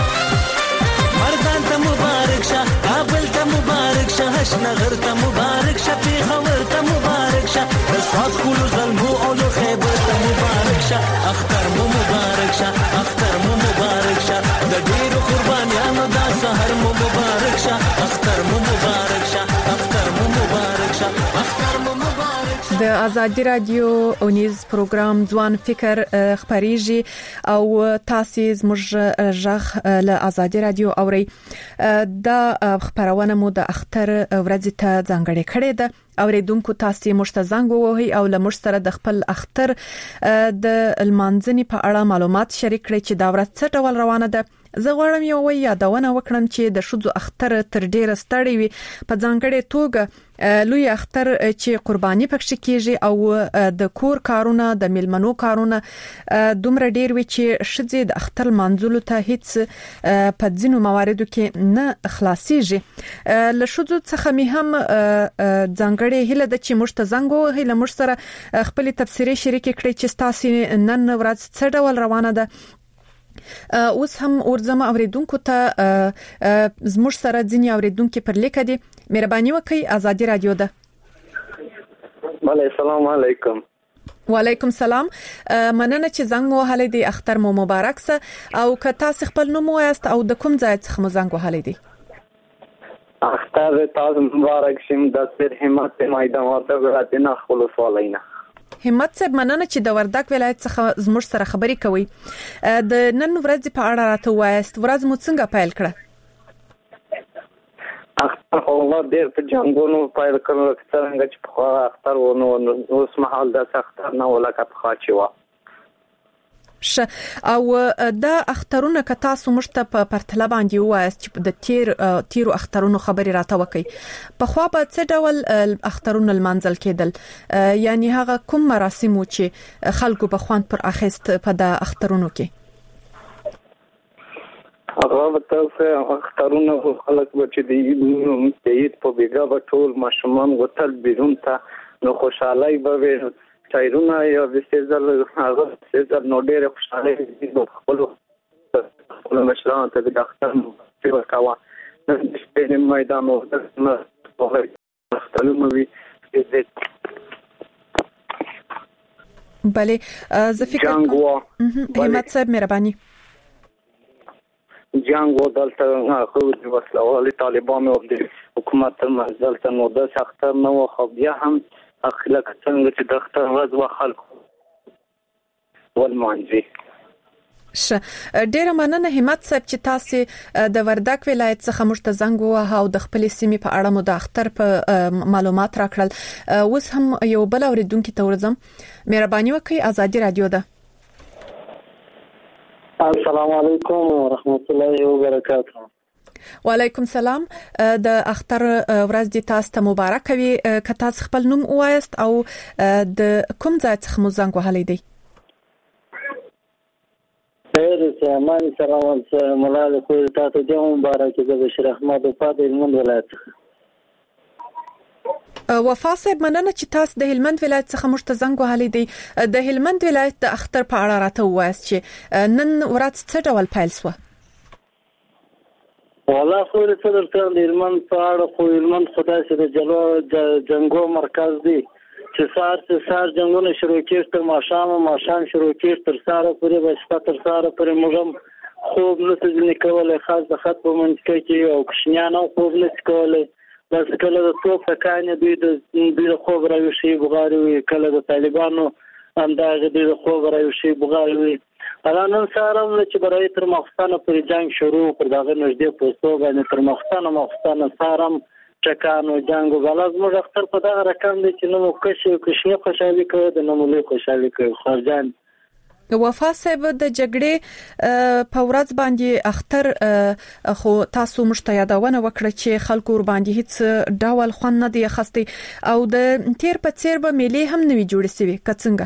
مردان ته مبارک شه کابل ته مبارک شه هشنغر ته مبارک شه پیښور ته مبارک شه د سوات کولو زلمو او له خیبر ته مبارک شه اختر مو مبارک شه اختر مو مبارک شه د ډیرو قربانیانو دا سحر مو مبارک شه اختر مو مبارک شه اختر مو مبارک شه اختر مو مبارک شه. د آزادي رادیو اونیز پروګرام ځوان فکر خبريږي او تاسو زموږ ژغ له آزادي رادیو اوري دا خبرونه مو د اختر ورځ ته ځانګړې کړې ده اوریدونکو تاسو مشتزنګ ووهي او له مشتره د خپل اختر د المانځنی په اړه معلومات شریک کړئ چې دا ورځ څه ډول روانه ده. زه غواړم یو وی یادونه وکړم چې د شذو اختر تر ډیره ستړي وي په ځانګړې توګه لوی اختر چې قرباني پکښ کیږي او د کور کارونه د میلمنو کارونه دومره ډیر وي چې شذې د اختر منځلو ته هیڅ په ځینو مواردو کې نه خلاصيږي. له شذو څخه می هم ځانګړې هله د چې مشتزنګو هله مش سره خپل تفسیری شریک کړي چې تاسو نن ورځ څه ډول روانه ده. اوس هم ورزمه اوریدونکو ته زموږ سره ځینې اوریدونکو پر لیک دي مهرباني وکړئ آزادي رادیو ده. بله السلام علیکم. وعلیکم السلام. مننه چې زنګ وهلې دي اختر مو مبارک سه او که تاسو خپل نوم وایست او د کوم ځای څخه مو زنګ وهلې دي. اختر تاسو مبارک شم د سر همت میدان ورته غواړم خپل سوالینا. همت صاحب مننه چې د وردګ ولایت څخه زموږ سره خبرې کوي. د نن ورځ په اړه راته وایست ورځ مو څنګه پیل کړه؟ اختر الله ډېر په جنګونو پیل کړو څنګه چې په اختر ونه اوس مهال د اختر نه ولکه په خاچي و ش او دا اخترونه که تاسو مشته په پرتله باندې وایست چې د تیر تیرو اخترونو خبري راته وکي په خو به څه ډول اخترونه المنزل کېدل یعنی هغه کوم مراسم چې خلکو په خوان پر اخیست په د اخترونو کې هغه تاسو اخترونه خلک چې د عید په بیګا په ټول ماشومان وتل بیرون ته نو خوشحالي به چایرونه یا وسېزل هغه وسېزل نو ډېر خوشاله دي په خپل خپل مشران ته د اختر په ورکاوه د سپین میدان او د اخترونو وی بله زه فکر کوم همت صاحب مهرباني جنگ و دلته خو د وسلوال طالبانو او د حکومت ترمنځ نو د اختر نو خو بیا هم اخلاق څنګه چې د اختر ورځ و خلکو ولمانځي. ش ډیره مننه همت صاحب چې تاسو د وردګ ولایت څخه مشتزنګ وه او د خپل سیمې په اړه مو د اختر په معلومات راکړل. اوس هم یو بل اوریدونکو ته ورځم مهرباني وکړئ آزادي رادیو ده. السلام علیکم ورحمت الله وبرکاته. وعلیکم السلام. د اختر ورځ دې تاسو ته مبارک وي. که تاسو خپل نوم وایست او د کوم ځای څخه مو زنګ وهلی دی؟ خیر سامان سلام مولانا خو تاسو ته مبارک وي. بشیر احمد په د هلمند ولایت. وفا صاحب مننه چې تاسو د هلمند ولایت څخه مشتزنګ وهلی دی. د هلمند ولایت د اختر په اړه راته وایست چې نن ورځ څه ډول پیل شو؟ والله خو د صدر ته د هلمند په اړه خو هلمند خدای سره جلو جنگو مرکز دی چې سار سار جنگونه شروع کېږي تر ماښام ماښام شروع کېږي تر ساره پورې به شپه تر ساره پورې موږ خوب نه څه کولای خاص د خط په منځ کې او کښنیان او خوب نه کولای بس کله د توپ کانه دوی د دوی خوب راوشي بغاری وي کله د طالبانو اندازه دوی خوب راوشي بغاری وي الان سارم چې برای تر مخستانه پر جنگ شروع پر دغه نږدې پوسټو باندې تر مخستانه مخستانه سارم چکانو جنگو غلاز موږ اختر په دغه رقم دي چې نو کښې کښنه خوشالي کوي د نمولې خوشالي کوي خرجان. وفا صاحب د جګړې په ورځ باندې اختر خو تاسو مشتیادونه وکړه چې خلکو ور باندې هیڅ ډول خوان نه دی خستي او د تیر په څیر به ملي هم نوي جوړ شي کڅنګه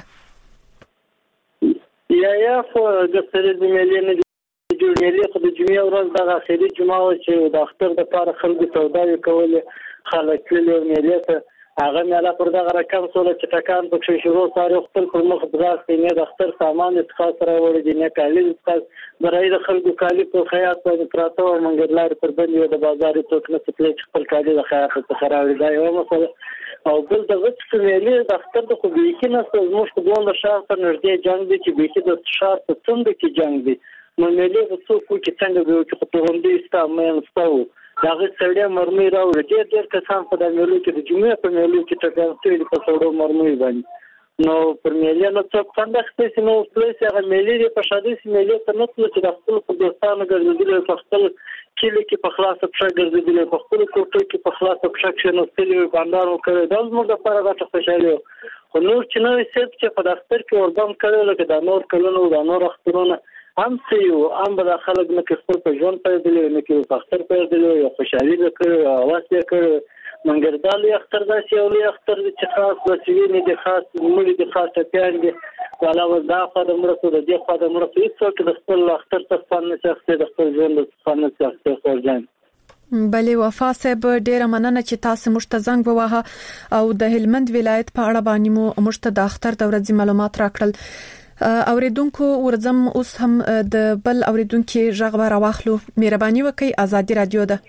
یا یا خو د سره د ملي نه جوړ ملي خو د جمعې ورځ د اخري جمعه چې د اختر د لپاره خلکو سوداوي کول خلک له ملي ته هغه مالا پر دغه رقم سره چې ټکان پکې شروع سره خپل پر مخ دراس کې نه د اختر سامان اتخاص سره وړي دي نه کالي اتخاص برای د خلکو کالي په خیاط باندې پراته او منګلار پر باندې د بازار ټوک نه څه خپل کالي د خیاط څخه راوړي دا یو مسله او بل د وڅ مېلې د اختر د خو به کې نه زموږ په دوه شهر تر نږدې جنگ دي چې به کې د شهر په څنډه کې جنگ دي نو مېلې په څو کې څنګه به چې په توندې استعمال ستو داغه سړی مرمي راوړي ډېر ډېر کسان په د مېلو کې د جمعې په مېلو کې ټکان ستړي په سړو مرمي باندې نو پر مېلې نو څوک څنګه خپل نو پلیس هغه مېلې په شادي مېلې ته نو چې د خپل په دوستانو ګرځېدل په خپل کلی کې په خلاص په شګ ګرځېدل په خپل کوټه کې په خلاص په شګ شنو ستلي باندې وکړي دا موږ لپاره غټه خوشاله خو نور چې نو سیب چې په دفتر کې وربم کړي لکه د نور کلونو د نور اخترونه هم سيو هم به خلک نه کې خپل په ژوند په دې نه کې په اختر په دې یو خوشالي وکړي او واسه کړي منګردال اختر داسې یو لوی اختر چې خاص وسیله نه دي خاص مړي دي خاص ټپيان دي ولا ودا خدای مرسته د دې خدای مرسته هیڅ د خپل اختر څخه نه شخصي د خپل ژوند څخه نه شخصي خورجان بلې وفا صاحب ډیره مننه چې تاسو موږ ته زنګ ووهه او د هلمند ولایت په اړه باندې مو موږ ته د اختر د ورځې معلومات راکړل اوریدونکو ورځم اوس هم د بل اوریدونکو ژغ را واخلو مهرباني وکړئ ازادي رادیو ده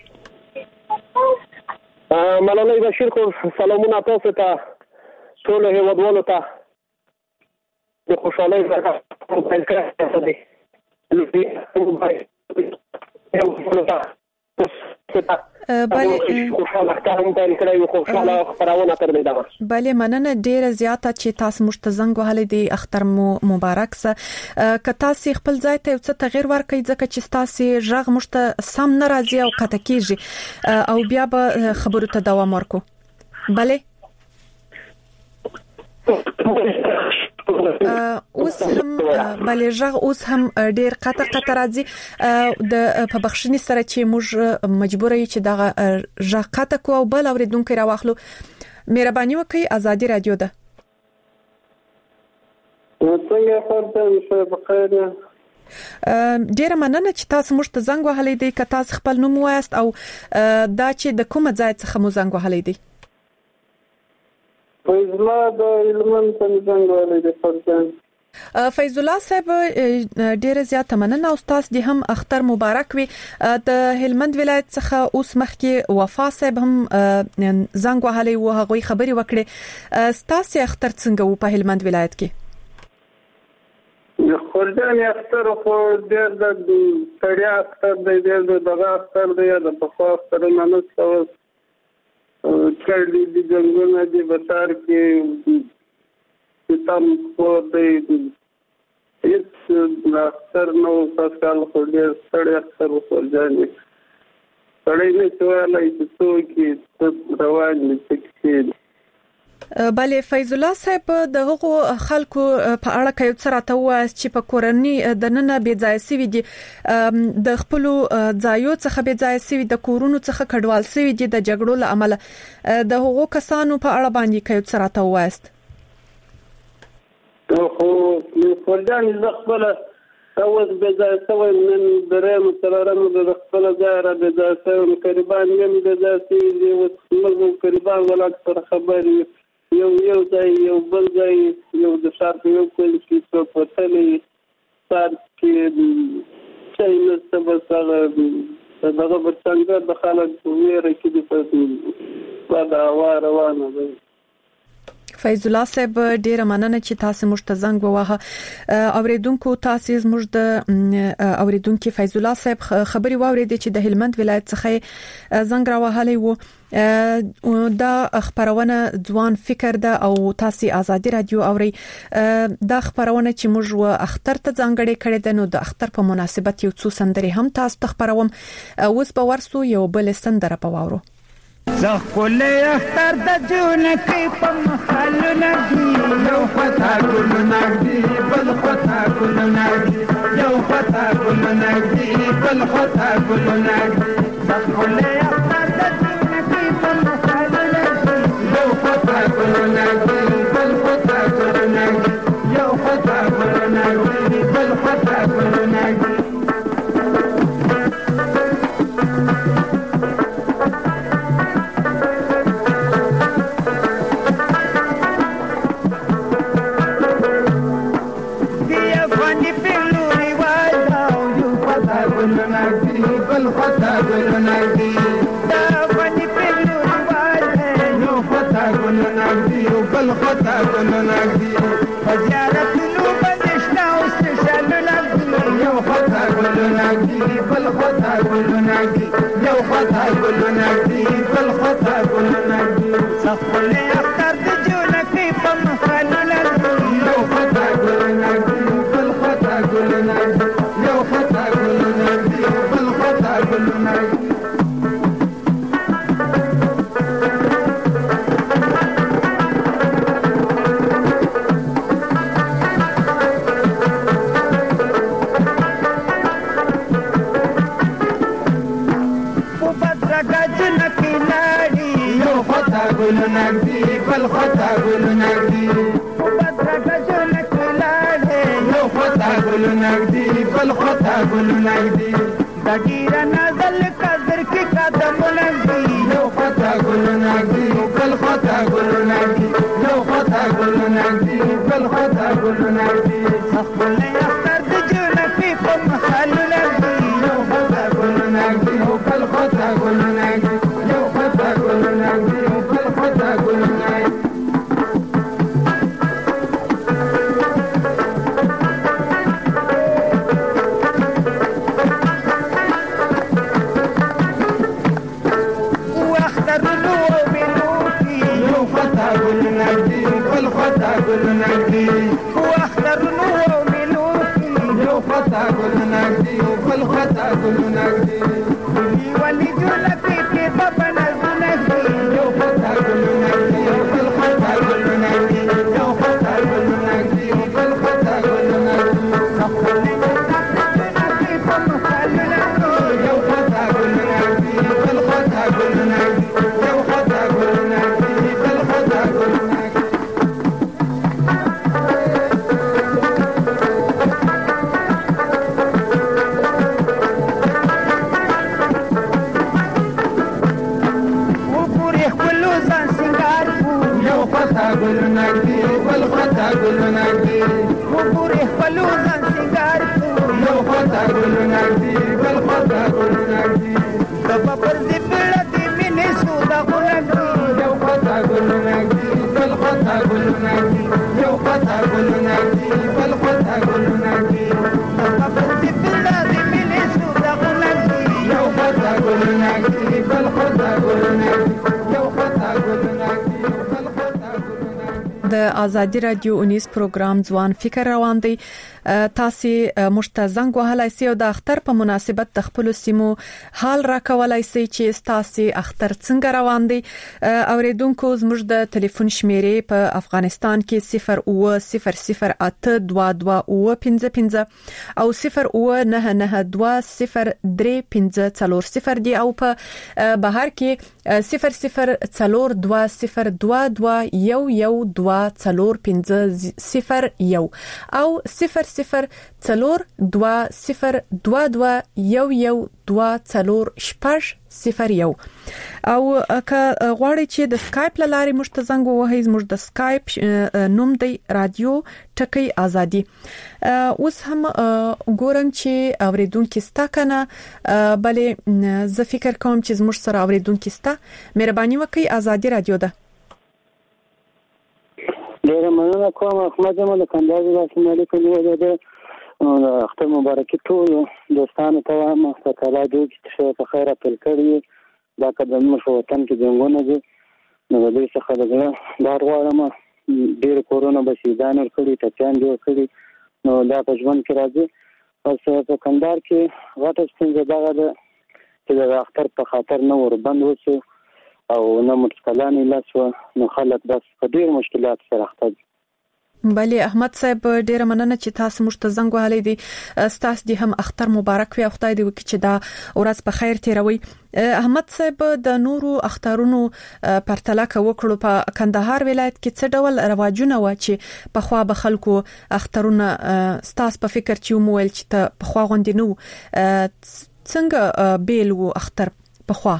ملالۍ بشیر کو سلامونه تاسو ته ټول هیوادوالو ته د خوشحالۍ ورکړه پیل کړه دي بله خوشاله ښکارم پیل کړی یو خوشاله خپرونه تر دې ده بله مننه ډیره زیاته چې تاسو موږ ته زنګ وهلی دی اختر مو مبارک سه که تاسو خپل ځای ته یو څه تغیر ورکړئ ځکه چې تاسو ژغ موږ ته سم نه راځي او قطع کیږي او بیا به خبرو ته دوام ورکو بله اوس هم بلې ژغ اوس هم ډیر قطع قطع راځي د په بخښنې سره چې موږ مجبور یو چې دغه ژغ قطع کو او بل اوریدونکو راوخلو مهرباني وکړئ ازادي رادیو ده څنګه فرته بخیر ډیره مننه چې تاسو موږ ته زنګ وهلی دی که تاسو خپل نوم وایست او دا چې د کومه ځای څخه مو زنګ وهلی دی فیض الله د هلمند څخه زنګ وهلی دی فرزان فیض الله صاحب ډیره زیاته مننه او تاسو د هم اختر مبارک وي د هلمند ولایت څخه اوس مخکې وفا صاحب هم زنګ وهلی و هغه خبري وکړي تاسو اختر څنګه و په هلمند ولایت کې خورجان اختر خو ډېر د تړیا اختر دی ډېر د دغه اختر دی د پخوا اختر نه نه څه کړي دي جنګونه دي بازار کې تم خو دی هیڅ اختر نو پاسکال خو ډېر تړیا اختر خورجان تړی نه سوالای چې څوک روان دي چې بله فیض الله صاحب د هغو خلکو په اړه کوي چې راته وایي چې په کورنۍ د نن بي ځای سوي دي د خپل ځایو څخه بي ځای سوي د کورونو څخه کډوال سوي دي د جګړو له امله د هغو کسانو په اړه باندې کوي چې راته وایي خو فرجان ز خپل اوس بي ځای سوي نن درېم تلرم د خپل ځای را بي ځای سوي قریبان نن بي ځای سوي او موږ قریبان ولا تر خبري یو یو ځای یو بل ځای یو د شار په یو کلی کې څو پټلې سار کې چې نو څه سره دغه څنګه د خلک ویره کې د په دا روانه ده فیض الله صاحب ډیره مننه چې تاسو موږ ته زنګ ووهه اوریدونکو تاسو موږ د اوریدونکو فیض الله صاحب خبري واوریدي چې د هلمند ولایت څخه زنګ راوهلی وو دا خبرونه ځوان فکر ده او تاسو ازادي رادیو اوري دا خبرونه چې موږ اختر ته ځانګړې کړې ده نو د اختر په مناسبت یو څو سندري هم تاسو ته خبروم اوس به ورسو یو بل سندره په واورو زخل اختر د جون کې په محل نګي یو خطا ګل نګي بل خطا ګل نګي یو خطا ګل نګي بل خطا ګل نګي زخل اختر د جون کې په محل نګي یو خطا ګل نګي بل خطا ګل نګي یو خطا ګل نګي بل خطا ګل نګي خطا ګل نګدي دا باندې پلو واده یو خطا ګل نګدي او بل خطا ګل نګدي زیارت نو بنشنا او سپیشل نګدي یو خطا ګل نګدي بل خطا ګل نګدي یو خطا ګل نګدي بل خطا ګل نګدي صفل اختر د جولکې په مخالو نګدي یو خطا ګل نګدي بل خطا ګل نګدي یو خطا ګل نګدي بل خطا ګل نګدي ګل نګدي بل خطا ګل نګدي بدرګه جوړ کړه یو خطا ګل نګدي بل خطا ګل نګدي د ډیر نازل قدر کې قدم نګدي یو خطا ګل نګدي بل خطا ګل نګدي یو خطا ګل نګدي بل خطا ګل نګدي خپل اختر د جوړ کې په مخالو نګدي یو خطا ګل نګدي بل خطا ګل نګدي یو خطا ګل نګدي د ازادي رادیو اونیس پروګرام ځوان فکر روان دی. تاسو مشته زنګ وهلای سي او د اختر په مناسبت د خپل سیمو حال را کولای سي چې تاسو اختر څنګه روان دی. اوریدونکو زموږ د ټلیفون شمیرې په افغانستان کې صفر او صفر صفر اته دوه دوه او پنځه پنځه او صفر او نه نه دوه صفر درې پنځه څلور صفر دی او په بهر کې صفر صفر څلور دوه صفر دوه دوه یو یو دوه څلور پنځه صفر یو او صفر صفر څلور دوه صفر دوه دوه یو یو دوه څلور شپږ صفر یو او که غواړئ چې د سکایپ لارې مشته زنګ ووهئ زموږ د سکایپ نوم دی رادیو ټکی ازادي. اوس هم ګورم چې اوریدونکو ستا کنه بلې زه فکر کوم چې زموږ سره اوریدونکو ستا مهرباني وکړئ. ازادي رادیو ده. ډیره مننه کوم احمد جمال کندهار السلام علیکم د اختر مبارکي ټول دوستانو ته وایم چې تعالی دې چې په خیر خپل کړی دا قدم مشو وطن کې جنگونه دي نو دې څخه دغه بار غواړم ډیر کورونا بسیدان ورکړي ټچان دی ورکړي نو دا په ژوند کې راځي او په کندهار کې غټه څنګه دا چې د اختر په خاطر نو ور بند وشو او نو مشکلات لاسو نو خلک بس په ډیر مشکلات سره اخته دي. بله احمد صاحب ډیره مننه چې تاسو مشته زنګ وهلې دي. تاسو دې هم اختر مبارک وي او خدای دې وکړي چې دا ورځ په خیر تیروي. احمد صاحب د نورو اخترونو پرتله وکړو په کندهار ولایت کې څه ډول رواجونه و چې په خوا به خلکو اخترونه تاسو په فکر چې مویل چې ته په خوا غوندې نو څنګه بیل وو اختر په خوا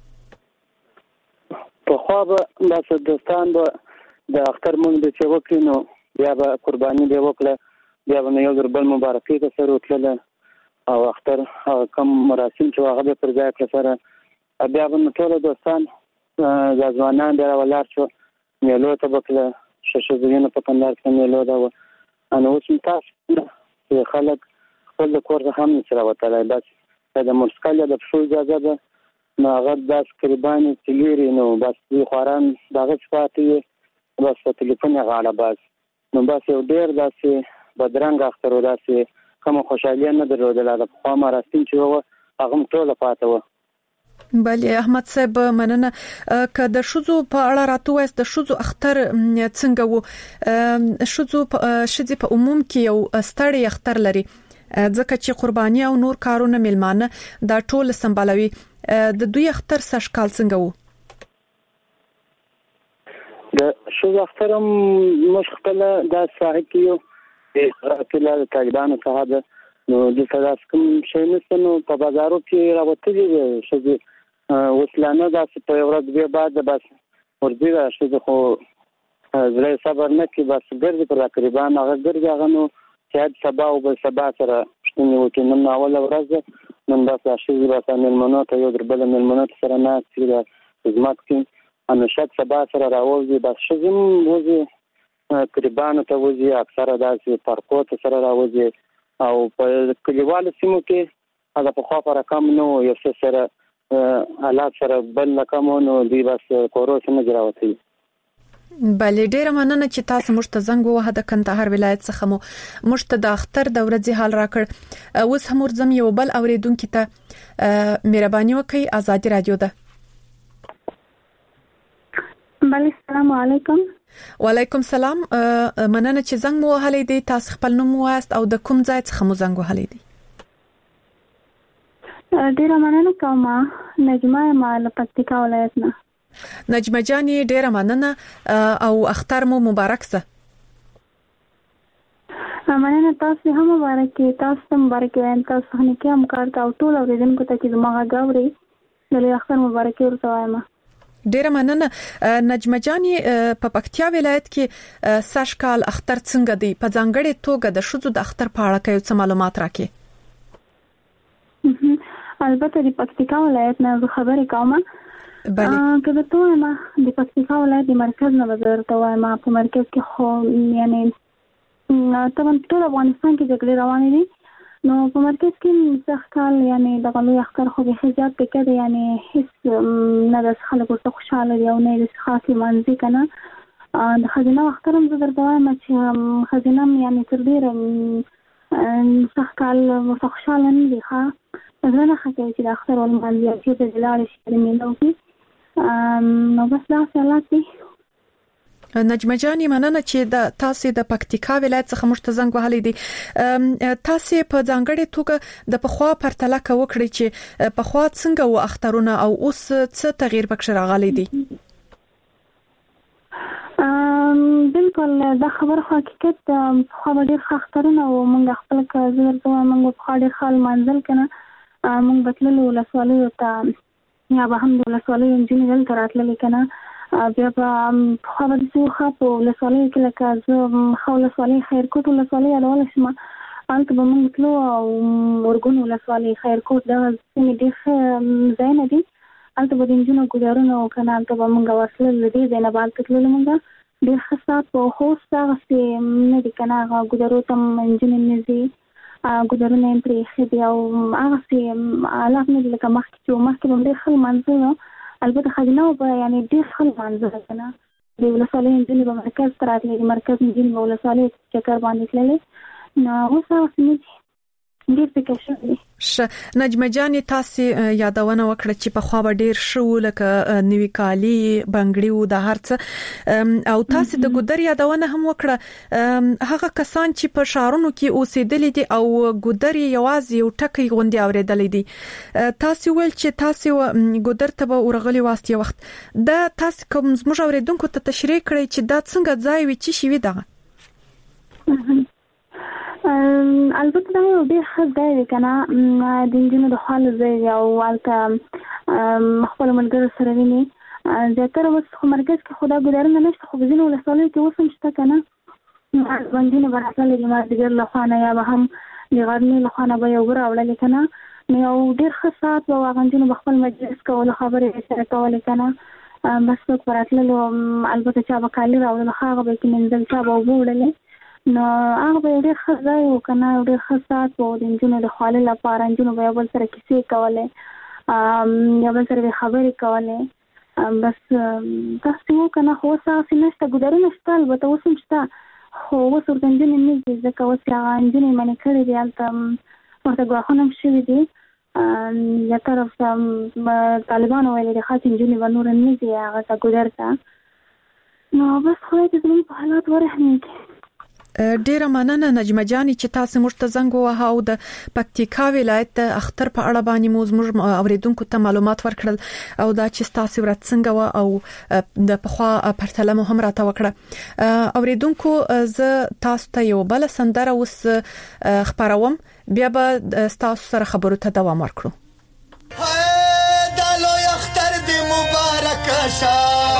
په خوا به د دوستان به د اختر مونږ د چې وکړو بیا به قرباني دی وکړه بیا به یو در بل مبارکي د سره وکړه او اختر کم مراسم چې هغه پر ځای کړ سره بیا به ټول دوستان ځوانان ډیر ولر شو میلو ته بکله ششه زینو په کندهار کې میلو دا و انا اوس تاسو خلک خپل کور ته هم سره وتلای بس دا مرسکل د شو اجازه ده نو هغه د تقریبا تلری نو بس خوران دغه صفاتي بس ټلیفون غاړه بس نو بس یو ډیر داسې بدرنګ اختر وداسې کوم خوشاله نه درلودل د خو مراسم چې و هغه ټول پاتې و. بله احمد صاحب مننه که د شوزو په اړه راته وایي د شوزو اختر څنګه وو شوزو شذې په عموم کې یو ستړی اختر لري ځکه چې قرباني او نور کارونه ملمانه دا ټول سمبالوي د دوی اختر سشکال څنګه وو د شوزو اختر مش خپل د ساحه کې یو کله طالبانو څخه نو د تاسو کوم شي نو په بازارو کې راوتلي شوزي وسلانه داسې په ورځ به بعد بس ورځي راشه خو زړه صبر نه کې بس ګرځي پر تقریبا هغه ګرځي هغه نو چې سبا او بل سبا سره شنو کې نن اول ورځ نن بس شي بس ملمنو ته یو دربل ملمنو سره نه چې خدمت کې انو شت سبا سره راوځي بس شزم وځي تقریبا ته وځي اکثره داسې پارکو ته سره راوځي او په کلیوالو سیمو کې هغه په خوا پر کم نو یو څه سره حالات سره بل لکمونو دی بس کورو سم جراوتی. بله ډیره مننه چې تاسو موږ ته زنګ ووهه د کندهار ولایت څخه مو موږ ته د اختر د ورځې حال راکړ اوس هم ورزم یو بل اوریدونکو ته مهرباني وکړئ آزادي رادیو ده. بله السلام علیکم. وعلیکم السلام مننه چې زنګ مو وهلې دي تاسو خپل نوم واست او د کوم ځای څخه مو زنګ وهلې دي؟ ډیره مننه کوم نجمه مال پکتیکا ولایت نه. نجمه جاني ډیره مننه او اختر مو مبارک سه. مننه تاسو هم مبارک تاسو مبارک وایم تاسو نه کې هم کار تا ټول اوریدونکو ته چې زما غاوري د اختر مبارک ورته وایم. ډیره مننه نجمه جاني په پکتیا ولایت کې سشکال اختر څنګه دی په ځانګړي توګه د شوزو د اختر په اړه کې څه معلومات راکې؟ البته د پکتیکا ولایت نه خبرې کوم. بله کله ته ما د پکتیکا ولایت د مرکز نه وزیر ته وایم په مرکز کې خو یعنی طبعا ټول افغانستان کې جګړې روانې دي نو په مرکز کې سخکال یعنی د غلو اختر خو به حجاب کې یعنی هیڅ نه د خلکو ته خوشاله دی او نه د خاصي منځي کنه د خزینه اخترم زه درته وایم چې خزینه یعنی تر ډیره سخکال خوشاله نه دي ښه زه نه خاطر چې د اختر ول منځي چې د جلال شي مینو کې نو بس دا حالات دي. نجمه جاني مننه چې د تاسو د پکتیکا ولایت څخه مشتزنګ وهلې دي تاسو په ځانګړي توګه د پخوا پرتله کوکړي چې پخوا څنګه و اخترونه او اوس څه تغییر پکښ راغلي دي؟ بالکل دا خبر حقیقت خو ډیر اخترونه او موږ خپل کار زه موږ په ډیر خال منزل کنه موږ بتللو لسوالو ته یا به هم د لسوالو انجینر تر راتلل کنه بیا په خو د څو په لسوالو کې لکه زه خو لسوالو خیر کوټ لسوالو یادول شم انت به موږ تلو او ورګونو لسوالو خیر کوټ دا سمې ډیر زین دي انت به د انجینر ګذارونو کنه انت به موږ ورسل لدی زینب انت تلل موږ ډیر خاصه په هوست هغه نه دي کنه هغه ګذارو تم انجینر نزي ګذارونه یې پرې خدي او هغه سي علاوه نه لکه مخکې چې مخکې به ډیر خل منځو البته خزینه په یعنی ډیر خل منځو کنه د ولسوالۍ انجینر په مرکز تر راځي مرکز انجینر په ولسوالۍ چکر باندې تللی نو اوس هغه سمې ډیر پکې شوی. نجمه جاني تاسو یادونه وکړه چې په خوا ډیر شو لکه نوی کالی بنگړیو د هرڅ او تاسو د ګودر یادونه هم وکړه هغه کسان چې په شهرونو کې اوسېدل دي او ګودر یوازې یو ټکی غونډي اوریدل دي تاسو ول چې تاسو ګودر ته ورغلي واسطه وخت دا تاسو کوم زموږ اوریدونکو ته تشریح کړئ چې دا څنګه ځای وي چې شي وي دا البته دا یو ډېر ښه ځای دی که نه د نجونو د خالو ځای دی او هلته خپلو ملګرو سره ویني زیاتره اوس خو مرکز کې خو دا ګودرونه نشته خو په ځینو ولسوالیو کې اوس هم شته که نه ژوندونه به راتللی دي مازدیګر له خوا نه یا به هم د غرمې له خوا نه به یو راوړلې که نه، نو یو ډېر ښه ساعت به هغه نجونو به خپل مجلس کولو، خبرې سره کولې که نه. بس څوک به راتللو، البته چا به کالي راوړلو، ښه هغه به یې کېنځل، چا به اوبه وړلې، نو هغه به یو ډېر ښه ځای و که نه، یو ډېر ښه ساعت و د نجونو د خوالي لپاره. نجونو به یو بل سره کیسې کولې، یو بل سره به خبرې کولې. بس داسې و که نه، خو اوس هغسې نشته، ګودرونه شته البته اوس هم شته، خو اوس ورته نجونې نه ځي، ځکه اوس هغه نجونې منې کړې دي، هلته ورته ګواښونه هم شوي دي. یا طرف ته طالبانو ویلي دي ښه چې نجونې به نوره نه ځي هغه ته ګودر ته. نو بس خدای دې زموږ په حالات ورحمېږي. ډیره مننه نجمه جانې چې تاسو موږ ته زنګ ووهه او د پکتیکا ولایت د اختر په اړه باندې مو زموږ اوریدونکو ته معلومات ورکړل او دا چې تاسو ورت څنګه و او د پخوا پرتله مو هم راته وکړه. اوریدونکو زه تاسو ته یو بل سندره اوس خبروم، بیا به تاسو سره خبرو ته دوام ورکړو. دا لوی اختر دې مبارک شه،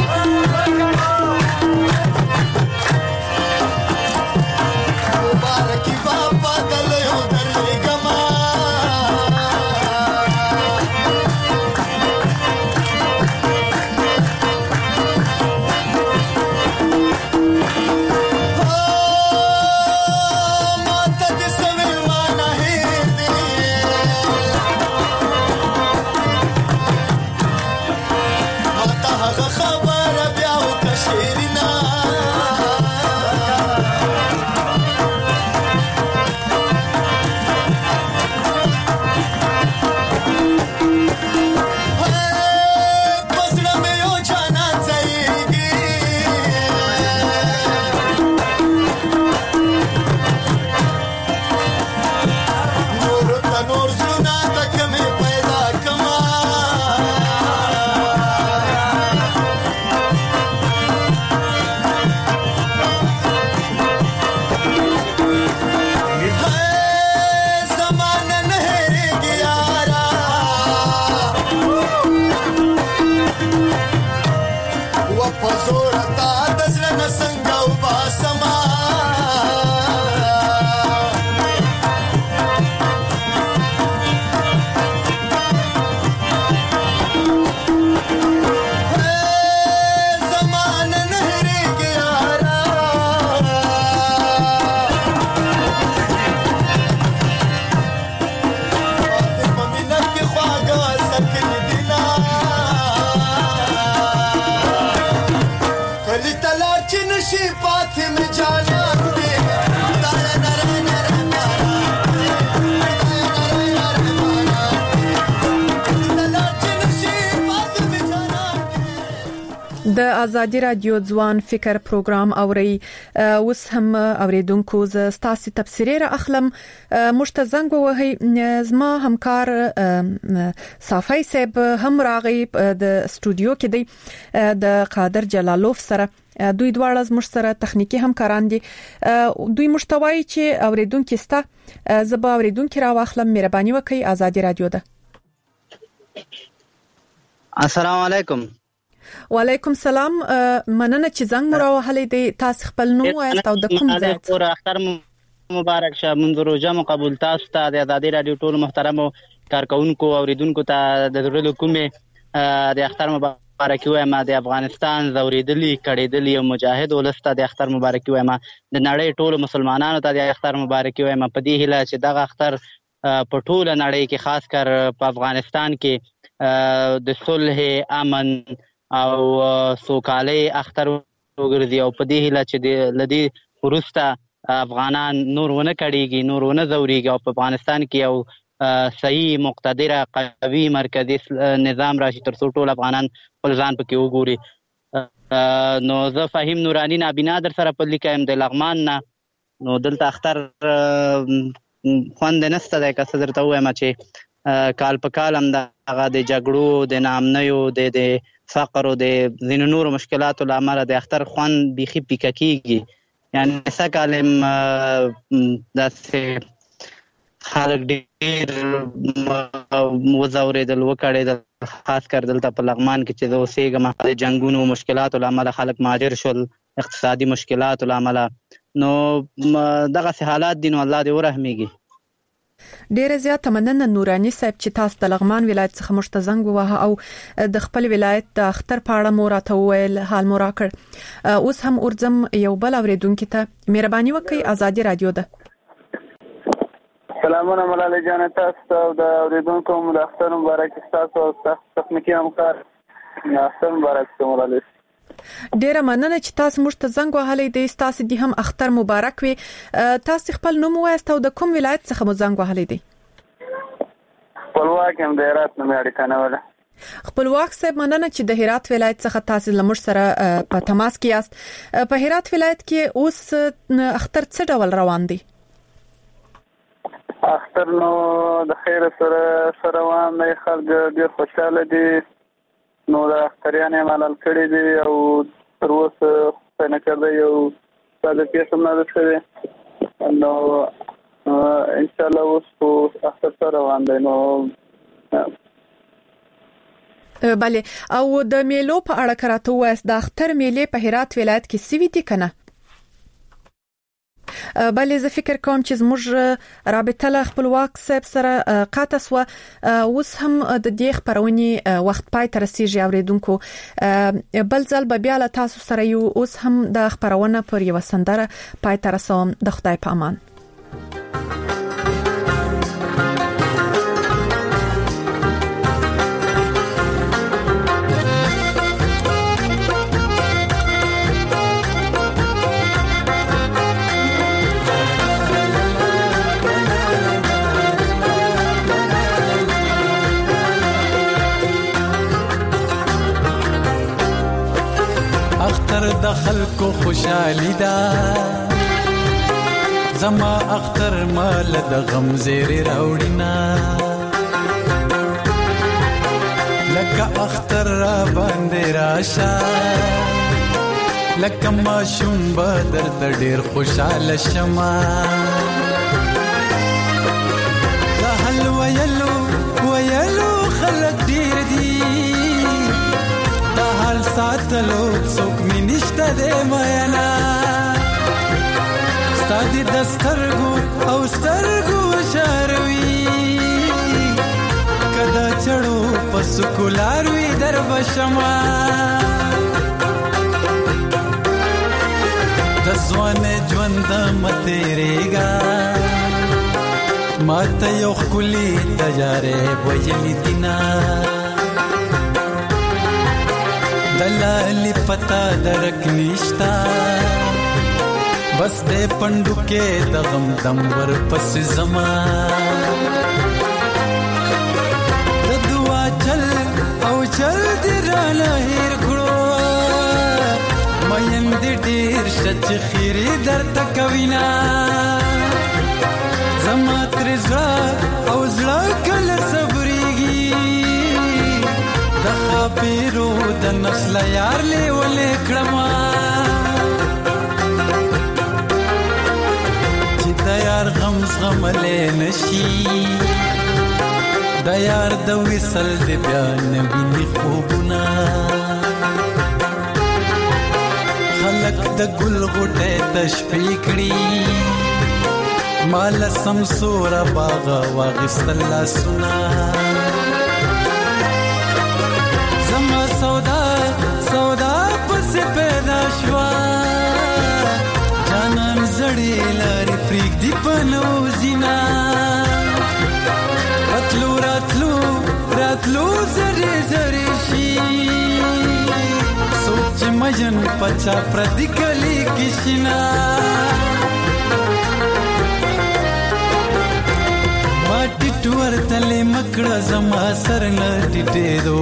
د ازادي رادیو ځوان فکر پروګرام اوري. اوس هم اوریدونکو ز ستاسو تبصره را اخلم مشتزنګ وهي زما همکار صافي صاحب هم راغی د استودیو کې دی د قادر جلالوف سره، دوی دواړه زموږ سره تخنیکی همکاران دي. دوی مشتوي چې اوریدونکو ستا زبا اوریدونکو را واخلم، مهرباني وکړئ. ازادي رادیو ده. السلام علیکم. وعلیکم السلام. مننه چې زنګ مو راوهلې دي. تاسو خپل نوم وایاست او د کوم ځای څخه؟ اختر مبارک شه. منذ روزه مو قبول تاسو ته د ازادي رادیو ټول محترم کارکونکو اوریدونکو ته د ضرورت کومه د اختر مبارک وایم. د افغانستان زوریدلی کړهدلی او مجاهد ولسته د اختر مبارک وایم. د نړۍ ټول مسلمانانو ته د اختر مبارک وایم. په دې هیله چې دغه اختر په ټول نړۍ کې خاص کر په افغانستان کې د صلح، امن او سوکالي اختر وګرځي او په دې هیله چې د لدی ورسته افغانان نور ونه کړيږي، نور ونه زوريږي او په افغانستان کې یو صحیح مقتدر قوي مرکزی نظام راشي تر څو ټول افغانان خپل ځان پکې وګوري. نو زه فهیم نورانی نابینا در سره په لیکایم د لغمان نه. نو دلته اختر خوند نسته ده که څه درته وایم چې کال په کال هم دغه د جګړو، د ناامنیو، د فقر او د ځینو نورو مشکلاتو له امله د اختر خوند بیخي پیکه کېږي. یعنې څه کالم داسې خلک ډېر وځورېدل، وکړېدل، خاص کر دلته په لغمان کې چې زه اوسېږم د جنګونو مشکلاتو له امله خلک مهاجر شول، اقتصادي مشکلاتو له امله. نو دغسې حالات دي، نو الله دې ورحمېږي. ډیره زیاته مننه نوراني صاحب چې تاسو د لغمان ولایت څخه مشتزنګ ووهه او د خپل ولایت د اختر په اړه مو راته وویل حال مو راکړ. اوس هم ورځم یو بل اوریدونکو ته مهرباني وکړئ ازادي رادیو ده. سلامونه ملاله جان تاسو د اوریدونکو د اختر مبارک تاسو او تاسو تخنیکی همکار اختر مبارک ملاله. ډیره مننه چې تاسو موږ ته زنګ وهلې د تاسو د هم اختر مبارک وي. تاسو خپل نوم وایست او د کوم ولایت څخه مو زنګ وهلې دي؟ خپلواک هم د هرات نه اړیکه نه وله. خپلواک صاحب مننه چې د هرات ولایت څخه تاسو لمر سره په تماس کې یاست. په هرات ولایت کې اوس اختر څه ډول روان دي؟ اختر نو د خیر سره سره روان دی، خلک ډیر خوشاله دي. نو د اختریانې ملال کړي دي او تر اوسه څنګه کړی یو څه پیښه نه ده شوې. نو ان شاء الله اوس په اختر سره روان دی. نو بله او د میلو په اړه کراته وایس د اختر میلې په هرات ولایت کې سوي دي کنه؟ بله زه فکر کوم چې زموږ رابطه له خپلواک صاحب سره قاطع سو. اوس هم د دې خبرونې وخت پای ته رسیږي اوریدونکو. بل ځل به بیا له تاسو سره یو. اوس هم د خبرونه پر یو سندره پای ته رسوم. د خدای په امان. د خلکو خوشالي دا زما اختر مال د غم زیری راوړینا لکه اختر را باندې راشه لکه ما شوم بدر ته ډیر خوشاله شمه دا حل ویلو ویلو خلک ډیر دي دا حال ساتلو څوک می نشته دی مینا ستادي دسترګو او سترګو شاروي کدا چړو پس کولاروي در بشما د ځوان ژوند متریګا ماته یو خولي تجارې وجلی دینا دلالی پتا درک نشتا بس دے پندو کے دغم دمبر پس زمان د دعا چل او چل دی رانا هیر کړو مین دی ډیر شچ خیری در تکوینا زما تر زړه او زړه کله صبرېږي د خاپیرو د نسل یار لیولې کړما چې د یار غم زغملې نشي د یار د وصل د بیان ویني خوبونه خلق د ګل غټه تشفی کړي مال سمسور باغ واغستل سنا سودا سودا پس پیدا شوا جانان زړی لارې فریق دی پنو زینا راتلو راتلو راتلو زری زری شي سوچ مجن پچا پردی کلی کشنا ماټی ټور تلې مکړه زما سر نه ټټې دو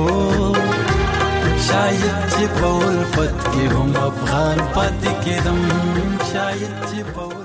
شاید چې په الفت کې هم افغان پاتې کېدم شاید چې په